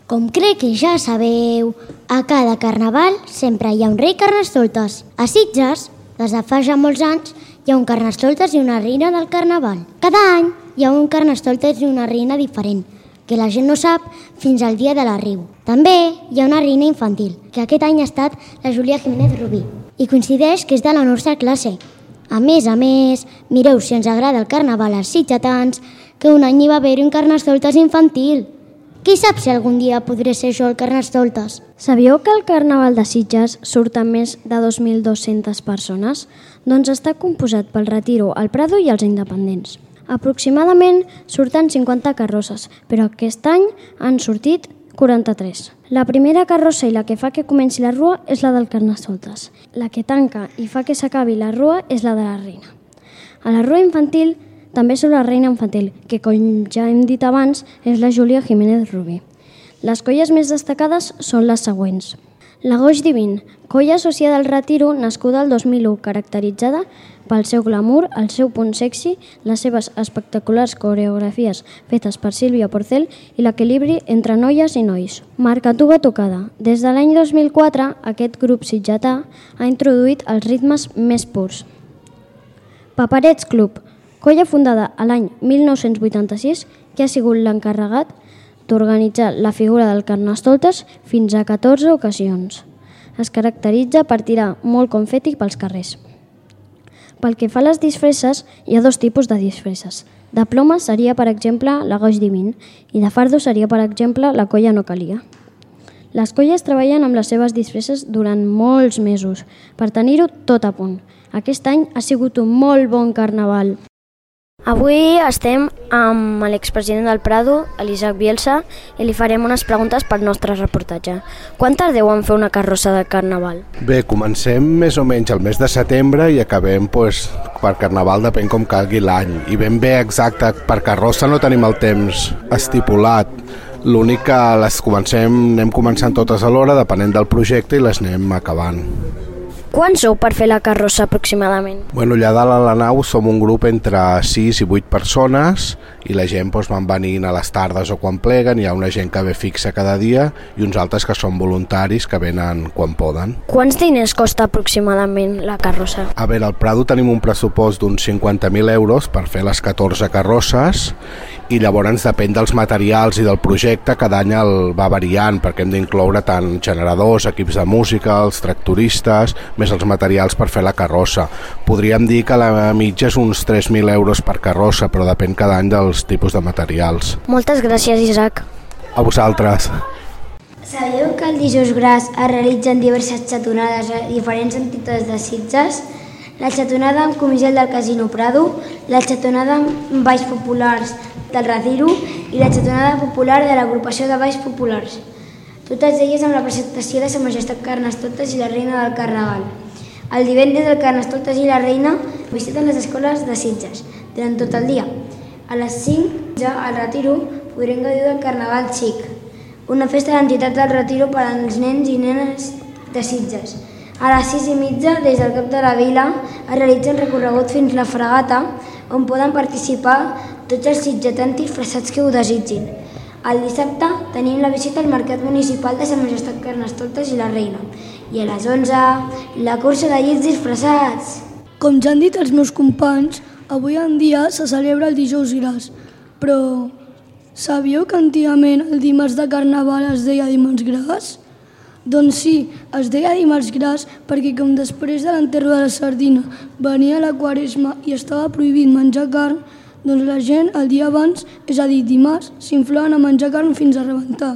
Com crec que ja sabeu, a cada carnaval sempre hi ha un rei Carnestoltes. A Sitges, des de fa ja molts anys, hi ha un Carnestoltes i una reina del carnaval. Cada any hi ha un Carnestoltes i una reina diferent, que la gent no sap fins al dia de l'arriu. També hi ha una reina infantil, que aquest any ha estat la Júlia Jiménez Rubí, i coincideix que és de la nostra classe. A més a més, mireu si ens agrada el carnaval als sitgetans, que un any hi va haver un Carnestoltes infantil. Qui sap si algun dia podré ser jo el Carnestoltes? Sabíeu que el Carnaval de Sitges surt a més de dos mil dues-centes persones? Doncs està composat pel Retiro, el Prado i els Independents. Aproximadament surten cinquanta carrosses, però aquest any han sortit quaranta-tres. La primera carrossa i la que fa que comenci la rua és la del Carnestoltes. La que tanca i fa que s'acabi la rua és la de la reina. A la rua infantil també surt la reina infantil, que com ja hem dit abans és la Júlia Jiménez Rubí. Les colles més destacades són les següents. La Goix Divin, colla associada al Retiro, nascuda el dos mil u, caracteritzada pel seu glamour, el seu punt sexy, les seves espectaculars coreografies fetes per Sílvia Porcel i l'equilibri entre noies i nois. Marcatuga Tocada. Des de l'any dos mil quatre, aquest grup sitgetà ha introduït els ritmes més purs. Paperets Club, colla fundada a l'any mil nou-cents vuitanta-sis, que ha sigut l'encarregat d'organitzar la figura del Carnestoltes fins a catorze ocasions. Es caracteritza per tirar molt confeti pels carrers. Pel que fa a les disfresses, hi ha dos tipus de disfresses. De ploma seria, per exemple, la Goix Divin, i de fardo seria, per exemple, la colla No Calia. Les colles treballen amb les seves disfresses durant molts mesos, per tenir-ho tot a punt. Aquest any ha sigut un molt bon carnaval. Avui estem amb l'expresident del Prado, l'Isaac Bielsa, i li farem unes preguntes pel nostre reportatge. Quan tardeu en fer una carrossa de carnaval? Bé, comencem més o menys al mes de setembre i acabem pues, per carnaval, depèn com calgui l'any. I ben bé exacte, per carrossa no tenim el temps estipulat. L'únic que les comencem, anem començant totes alhora, depenent del projecte, i les anem acabant. Quants sou per fer la carrossa aproximadament? Bueno, allà dalt a la nau som un grup entre sis i vuit persones i la gent doncs, van venint a les tardes o quan pleguen. Hi ha una gent que ve fixa cada dia i uns altres que són voluntaris que venen quan poden. Quants diners costa aproximadament la carrossa? A veure, al Prado tenim un pressupost d'uns cinquanta mil euros per fer les catorze carrosses i llavors depèn dels materials i del projecte, cada any el va variant perquè hem d'incloure tant generadors, equips de música, els tractoristes, més els materials per fer la carrossa. Podríem dir que la mitja és uns tres mil euros per carrossa, però depèn cada any dels tipus de materials. Moltes gràcies, Isaac. A vosaltres. Sabeu que el dijous gras es realitzen diverses xatonades a diferents entitats de Sitges? La xatonada amb comissel del Casino Prado, la xatonada amb balls populars del Retiro i la xatonada popular de l'agrupació de balls populars. Totes elles amb la presentació de Sa Majestat Carnestoltes i la Reina del Carnaval. El divendres el Carnestoltes i la Reina visiten les escoles de Sitges durant tot el dia. A les cinc, ja al Retiro, podrem gaudir del Carnaval Xic, una festa d'entitat del Retiro per als nens i nenes de Sitges. A les sis i mitja, des del cap de la vila, es realitza un recorregut fins la Fregata, on poden participar tots els sitgetans disfressats que ho desitgin. El dissabte tenim la visita al Mercat Municipal de Sa Majestat Carnestoltes i la Reina. I a les onze, la cursa de llits disfressats. Com ja han dit els meus companys, avui en dia se celebra el dijous gras, però sabíeu que antigament el dimarts de Carnaval es deia dimarts gras? Doncs sí, es deia dimarts gras perquè com després de l'enterro de la sardina venia la Quaresma i estava prohibit menjar carn, doncs la gent el dia abans, és a dir, dimarts, s'inflaven a menjar carn fins a rebentar.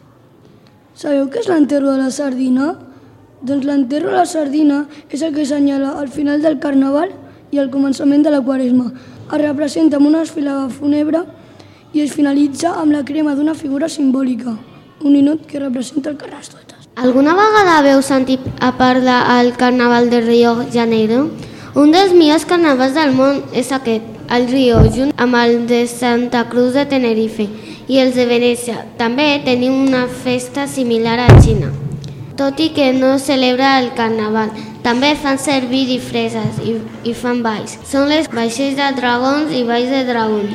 Sabeu què és l'enterro de la sardina? Doncs l'enterro de la sardina és el que assenyala el final del Carnaval i el començament de la Quaresma. Es representa amb una desfilada fúnebre i es finalitza amb la crema d'una figura simbòlica, un ninot que representa el Carnestoltes. Alguna vegada haveu sentit a parlar al Carnaval de Rio de Janeiro? Un dels millors carnavals del món és aquest, el Rio, junt amb el de Santa Cruz de Tenerife i els de Venècia. També tenim una festa similar a Xina. Tot i que no celebra el Carnaval, també fan servir disfresses i, i fan balls. Són les vaixells de dragons i balls de dragons.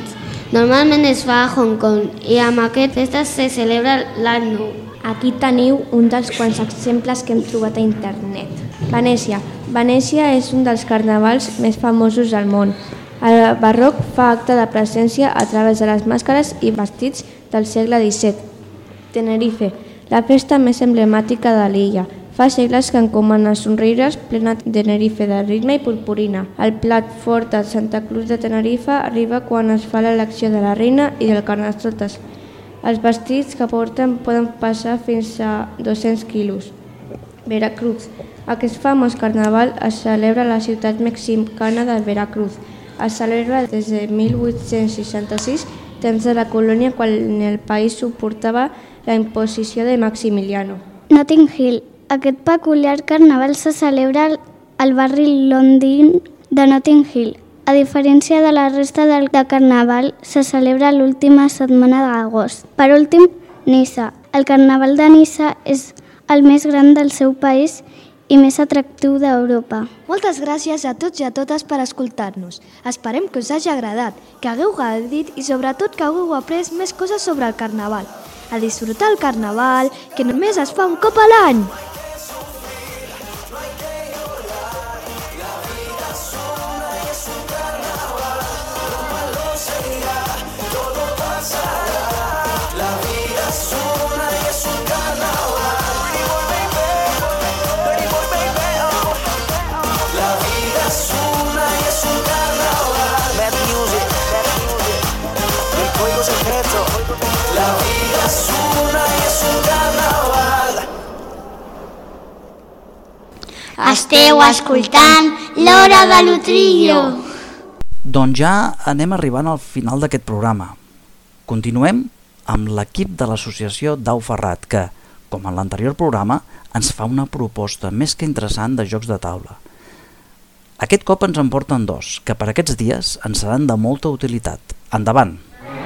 Normalment es fa a Hong Kong i amb aquest festa se celebra l'any nou. Aquí teniu un dels quants exemples que hem trobat a internet. Venècia. Venècia és un dels carnavals més famosos del món. El barroc fa acte de presència a través de les màscares i vestits del segle disset. Tenerife, la festa més emblemàtica de l'illa. Fa segles que encomana somriures plena de Tenerife de ritme i purpurina. El plat fort de Santa Cruz de Tenerife arriba quan es fa l'elecció de la reina i del carnestoltes. Els vestits que porten poden passar fins a dos-cents quilos. Veracruz. Aquest famós carnaval es celebra a la ciutat mexicana de Veracruz. Es celebra des de mil vuit-cents seixanta-sis, temps de la colònia, quan el país suportava la imposició de Maximiliano. Notting Hill. Aquest peculiar carnaval se celebra al barri londí de Notting Hill. A diferència de la resta del de carnaval, se celebra l'última setmana d'agost. Per últim, Niça. El carnaval de Niça és el més gran del seu país i més atractiu d'Europa. Moltes gràcies a tots i a totes per escoltar-nos. Esperem que us hagi agradat, que hagueu gaudit i sobretot que hagueu après més coses sobre el carnaval. A disfrutar el carnaval, que només es fa un cop a l'any! Esteu escoltant l'Hora de l'Utrillo. Doncs ja anem arribant al final d'aquest programa. Continuem amb l'equip de l'associació Dau Ferrat que, com en l'anterior programa, ens fa una proposta més que interessant de jocs de taula. Aquest cop ens en porten dos, que per aquests dies ens seran de molta utilitat. Endavant!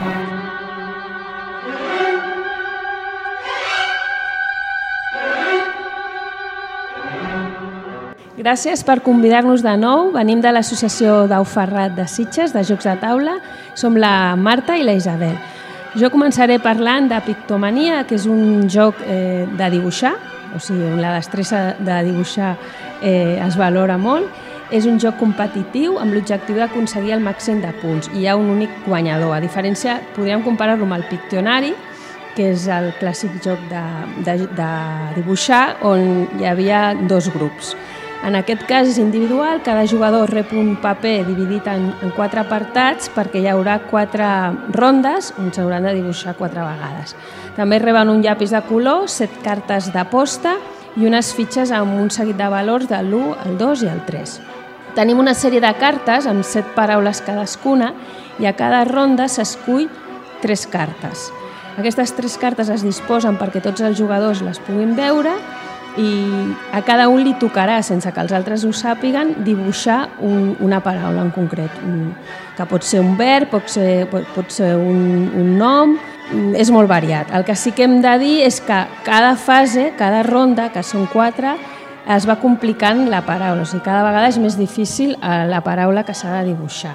Gràcies per convidar-nos de nou. Venim de l'associació Dau Ferrat de Sitges, de Jocs de Taula. Som la Marta i la Isabel. Jo començaré parlant de Pictomania, que és un joc eh, de dibuixar, o sigui, la destressa de dibuixar eh, es valora molt. És un joc competitiu amb l'objectiu d'aconseguir el màxim de punts. I hi ha un únic guanyador. A diferència, podríem comparar-lo amb el Pictionary, que és el clàssic joc de, de, de dibuixar, on hi havia dos grups. En aquest cas és individual, cada jugador rep un paper dividit en, en quatre apartats perquè hi haurà quatre rondes on s'hauran de dibuixar quatre vegades. També reben un llapis de color, set cartes d'aposta i unes fitxes amb un seguit de valors de l'u, el dos i el tres. Tenim una sèrie de cartes amb set paraules cadascuna i a cada ronda s'escull tres cartes. Aquestes tres cartes es disposen perquè tots els jugadors les puguin veure i a cada un li tocarà, sense que els altres ho sàpiguen, dibuixar un, una paraula en concret, que pot ser un verb, pot ser, pot, pot ser un, un nom, és molt variat. El que sí que hem de dir és que cada fase, cada ronda, que són quatre, es va complicant la paraula, o sigui, cada vegada és més difícil la paraula que s'ha de dibuixar.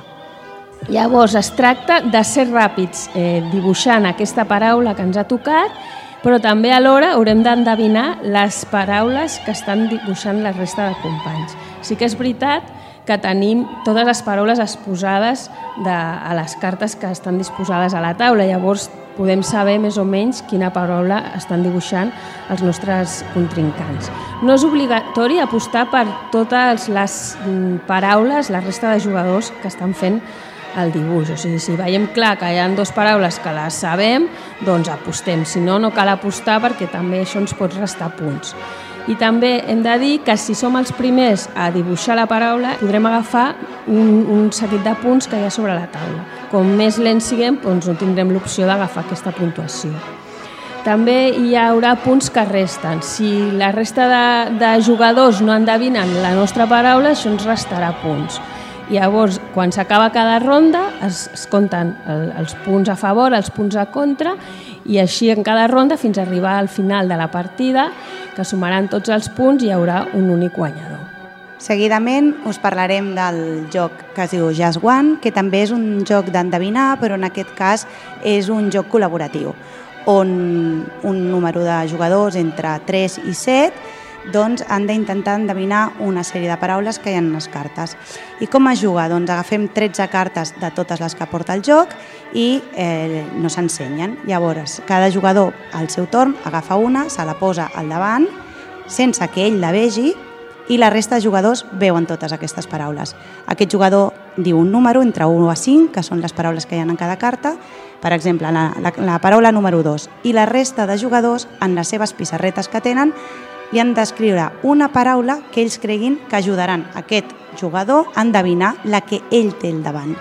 Llavors es tracta de ser ràpids eh, dibuixant aquesta paraula que ens ha tocat, però també alhora haurem d'endevinar les paraules que estan dibuixant la resta de companys. Sí que és veritat que tenim totes les paraules exposades de, a les cartes que estan disposades a la taula, llavors podem saber més o menys quina paraula estan dibuixant els nostres contrincants. No és obligatori apostar per totes les paraules, la resta de jugadors que estan fent el dibuix. O sigui, si veiem clar que hi ha dues paraules que les sabem, doncs apostem. Si no, no cal apostar perquè també això ens pot restar punts. I també hem de dir que si som els primers a dibuixar la paraula, podrem agafar un, un seguit de punts que hi ha sobre la taula. Com més lents siguem, doncs no tindrem l'opció d'agafar aquesta puntuació. També hi haurà punts que resten. Si la resta de, de jugadors no endevinen la nostra paraula, això ens restarà punts. Llavors, quan s'acaba cada ronda, es, es compten el, els punts a favor, els punts a contra, i així en cada ronda fins a arribar al final de la partida, que sumaran tots els punts i hi haurà un únic guanyador. Seguidament us parlarem del joc que es diu Just One, que també és un joc d'endevinar, però en aquest cas és un joc col·laboratiu, on un número de jugadors entre tres i set doncs, han d'intentar endevinar una sèrie de paraules que hi ha en les cartes. I com es juga? Doncs agafem tretze cartes de totes les que porta el joc i eh, no s'ensenyen. Llavors, cada jugador al seu torn agafa una, se la posa al davant, sense que ell la vegi, i la resta de jugadors veuen totes aquestes paraules. Aquest jugador diu un número entre u a cinc, que són les paraules que hi ha en cada carta, per exemple, la, la, la paraula número dos, i la resta de jugadors, en les seves pissarretes que tenen, li han d'escriure una paraula que ells creguin que ajudaran aquest jugador a endevinar la que ell té al davant.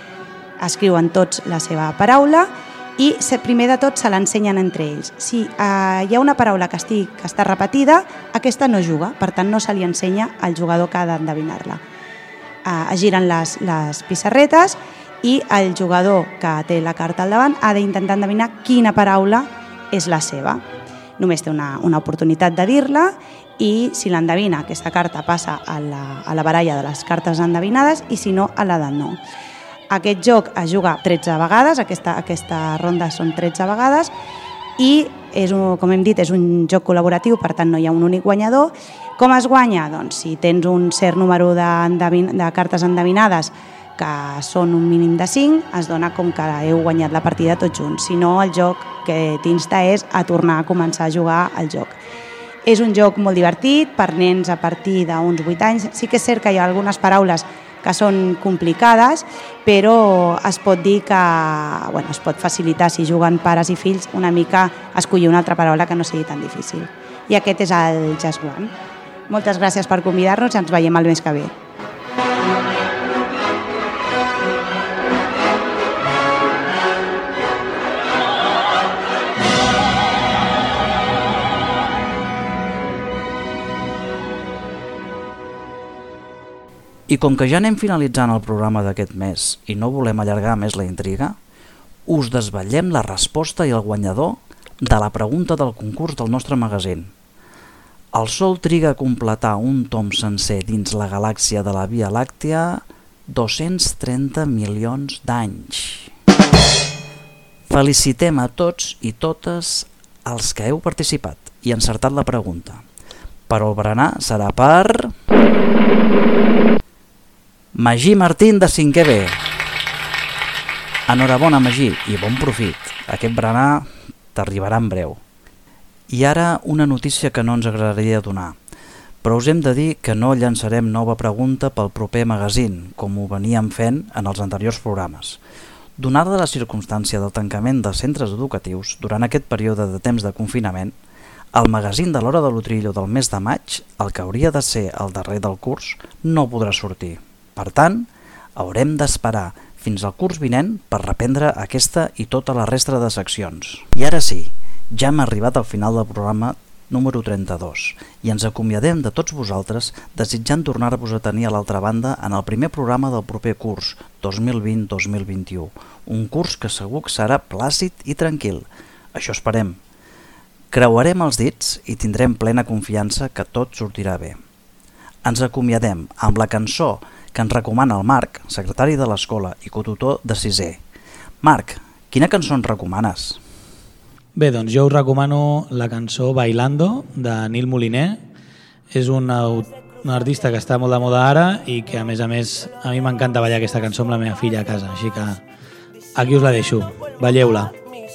Escriuen tots la seva paraula i primer de tot se l'ensenyen entre ells. Si eh, hi ha una paraula que, estigui, que està repetida, aquesta no juga, per tant no se li ensenya al jugador que ha d'endevinar-la. Eh, es giren les, les pissarretes i el jugador que té la carta al davant ha d'intentar endevinar quina paraula és la seva. Només té una, una oportunitat de dir-la i si l'endevina, aquesta carta passa a la, a la baralla de les cartes endevinades i si no, a la de no. Aquest joc es juga tretze vegades, aquesta, aquesta ronda són tretze vegades i, és un, com hem dit, és un joc col·laboratiu, per tant no hi ha un únic guanyador. Com es guanya? Doncs si tens un cert número de, de cartes endevinades que són un mínim de cinc, es dona com que heu guanyat la partida tots junts. Si no, el joc que t'insta és a tornar a començar a jugar al joc. És un joc molt divertit per nens a partir d'uns vuit anys. Sí que és cert que hi ha algunes paraules que són complicades, però es pot dir que bueno, es pot facilitar si juguen pares i fills una mica escollir una altra paraula que no sigui tan difícil. I aquest és el Just One. Moltes gràcies per convidar-nos i ens veiem el mes que ve. I com que ja anem finalitzant el programa d'aquest mes i no volem allargar més la intriga, us desvetllem la resposta i el guanyador de la pregunta del concurs del nostre magazín. El Sol triga a completar un tom sencer dins la galàxia de la Via Làctea dos-cents trenta milions d'anys. Felicitem a tots i totes els que heu participat i encertat la pregunta. Però el berenar serà per... Magí Martín de cinquè B. Enhorabona, Magí, i bon profit. Aquest berenar t'arribarà en breu. I ara una notícia que no ens agradaria donar, però us hem de dir que no llançarem nova pregunta pel proper magazín, com ho veníem fent en els anteriors programes. Donada la circumstància del tancament dels centres educatius durant aquest període de temps de confinament, el magazín de l'Hora de l'Utrillo del mes de maig, el que hauria de ser el darrer del curs, no podrà sortir. Per tant, haurem d'esperar fins al curs vinent per reprendre aquesta i tota la resta de seccions. I ara sí, ja hem arribat al final del programa número trenta-dos i ens acomiadem de tots vosaltres desitjant tornar-vos a tenir a l'altra banda en el primer programa del proper curs dos mil vint dos mil vint-i-u, un curs que segur que serà plàcid i tranquil. Això esperem. Creuarem els dits i tindrem plena confiança que tot sortirà bé. Ens acomiadem amb la cançó que ens recomana el Marc, secretari de l'escola i cotutor de sisè. Marc, quina cançó ens recomanes? Bé, doncs jo us recomano la cançó Bailando, de Nil Moliner. És un, un artista que està molt de moda ara i que, a més a més, a mi m'encanta ballar aquesta cançó amb la meva filla a casa, així que aquí us la deixo. Balleu-la.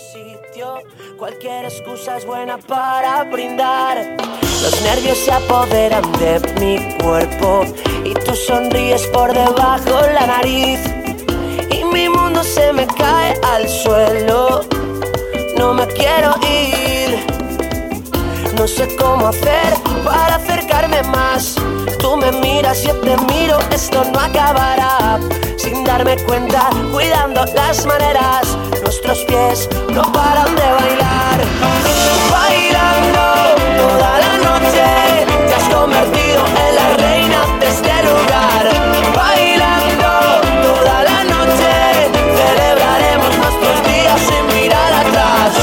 Cualquier excusa es buena para brindar. Los nervios se apoderan de mi cuerpo y tú sonríes por debajo la nariz y mi mundo se me cae al suelo. No me quiero ir, no sé cómo hacer para acercarme más. Tú me miras, yo te miro, esto no acabará. Sin darme cuenta, cuidando las maneras, nuestros pies no paran de bailar. Bailando toda la noche, te has convertido en la reina de este lugar. Bailando toda la noche, celebraremos nuestros días sin mirar atrás.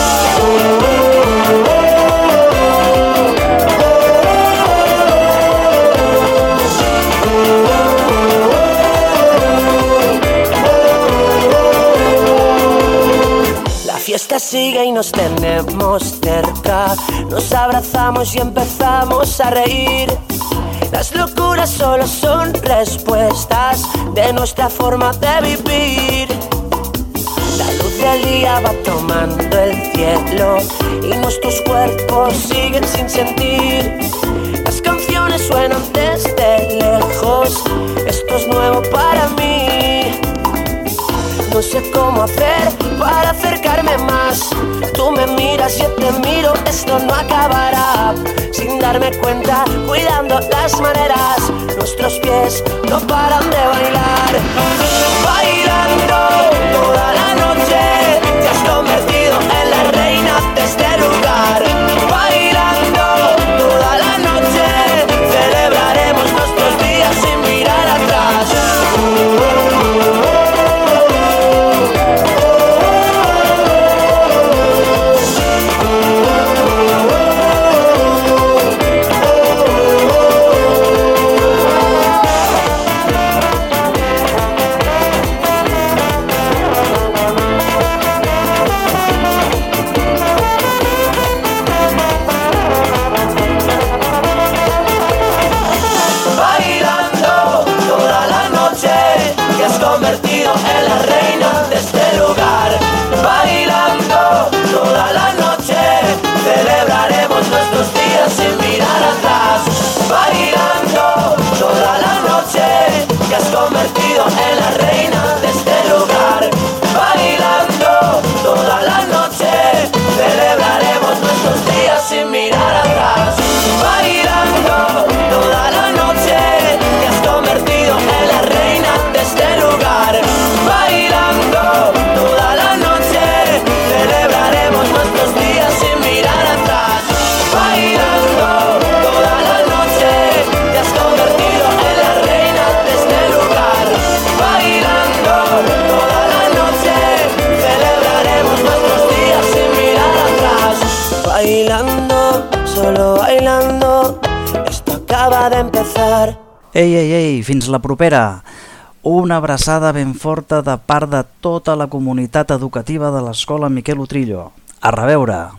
sigue y nos tenemos cerca. Nos abrazamos y empezamos a reír. Las locuras solo son respuestas de nuestra forma de vivir. La luz del día va tomando el cielo y nuestros cuerpos siguen sin sentir. Las canciones suenan desde lejos, esto es nuevo para mí. No sé cómo hacer para acercarme más. Tú me miras, yo te miro, esto no acabará. Sin darme cuenta, cuidando las maneras, nuestros pies no paran de bailar. Bailando toda la noche, te has convertido en la reina de este lugar. Bailando toda la noche, celebraremos nuestros días sin mirar atrás. Convertido en la reina de este lugar. Bailando toda la noche, celebraremos nuestros días sin mirar atrás. Bailando toda la noche, te has convertido en la reina de este lugar. Bailando toda la noche, celebraremos nuestros días sin mirar atrás. Bailando toda la noche, te has convertido en la reina de este lugar. Bailando toda la noche, celebraremos nuestros días sin mirar atrás. Bailando toda la noche, te has convertido en la reina de este lugar. Bailando toda la noche, celebraremos nuestros días sin mirar atrás. Bailando, solo bailando, esto acaba de empezar. Ei, ei, ei, fins la propera. Una abraçada ben forta de part de tota la comunitat educativa de l'Escola Miquel Utrillo. A reveure!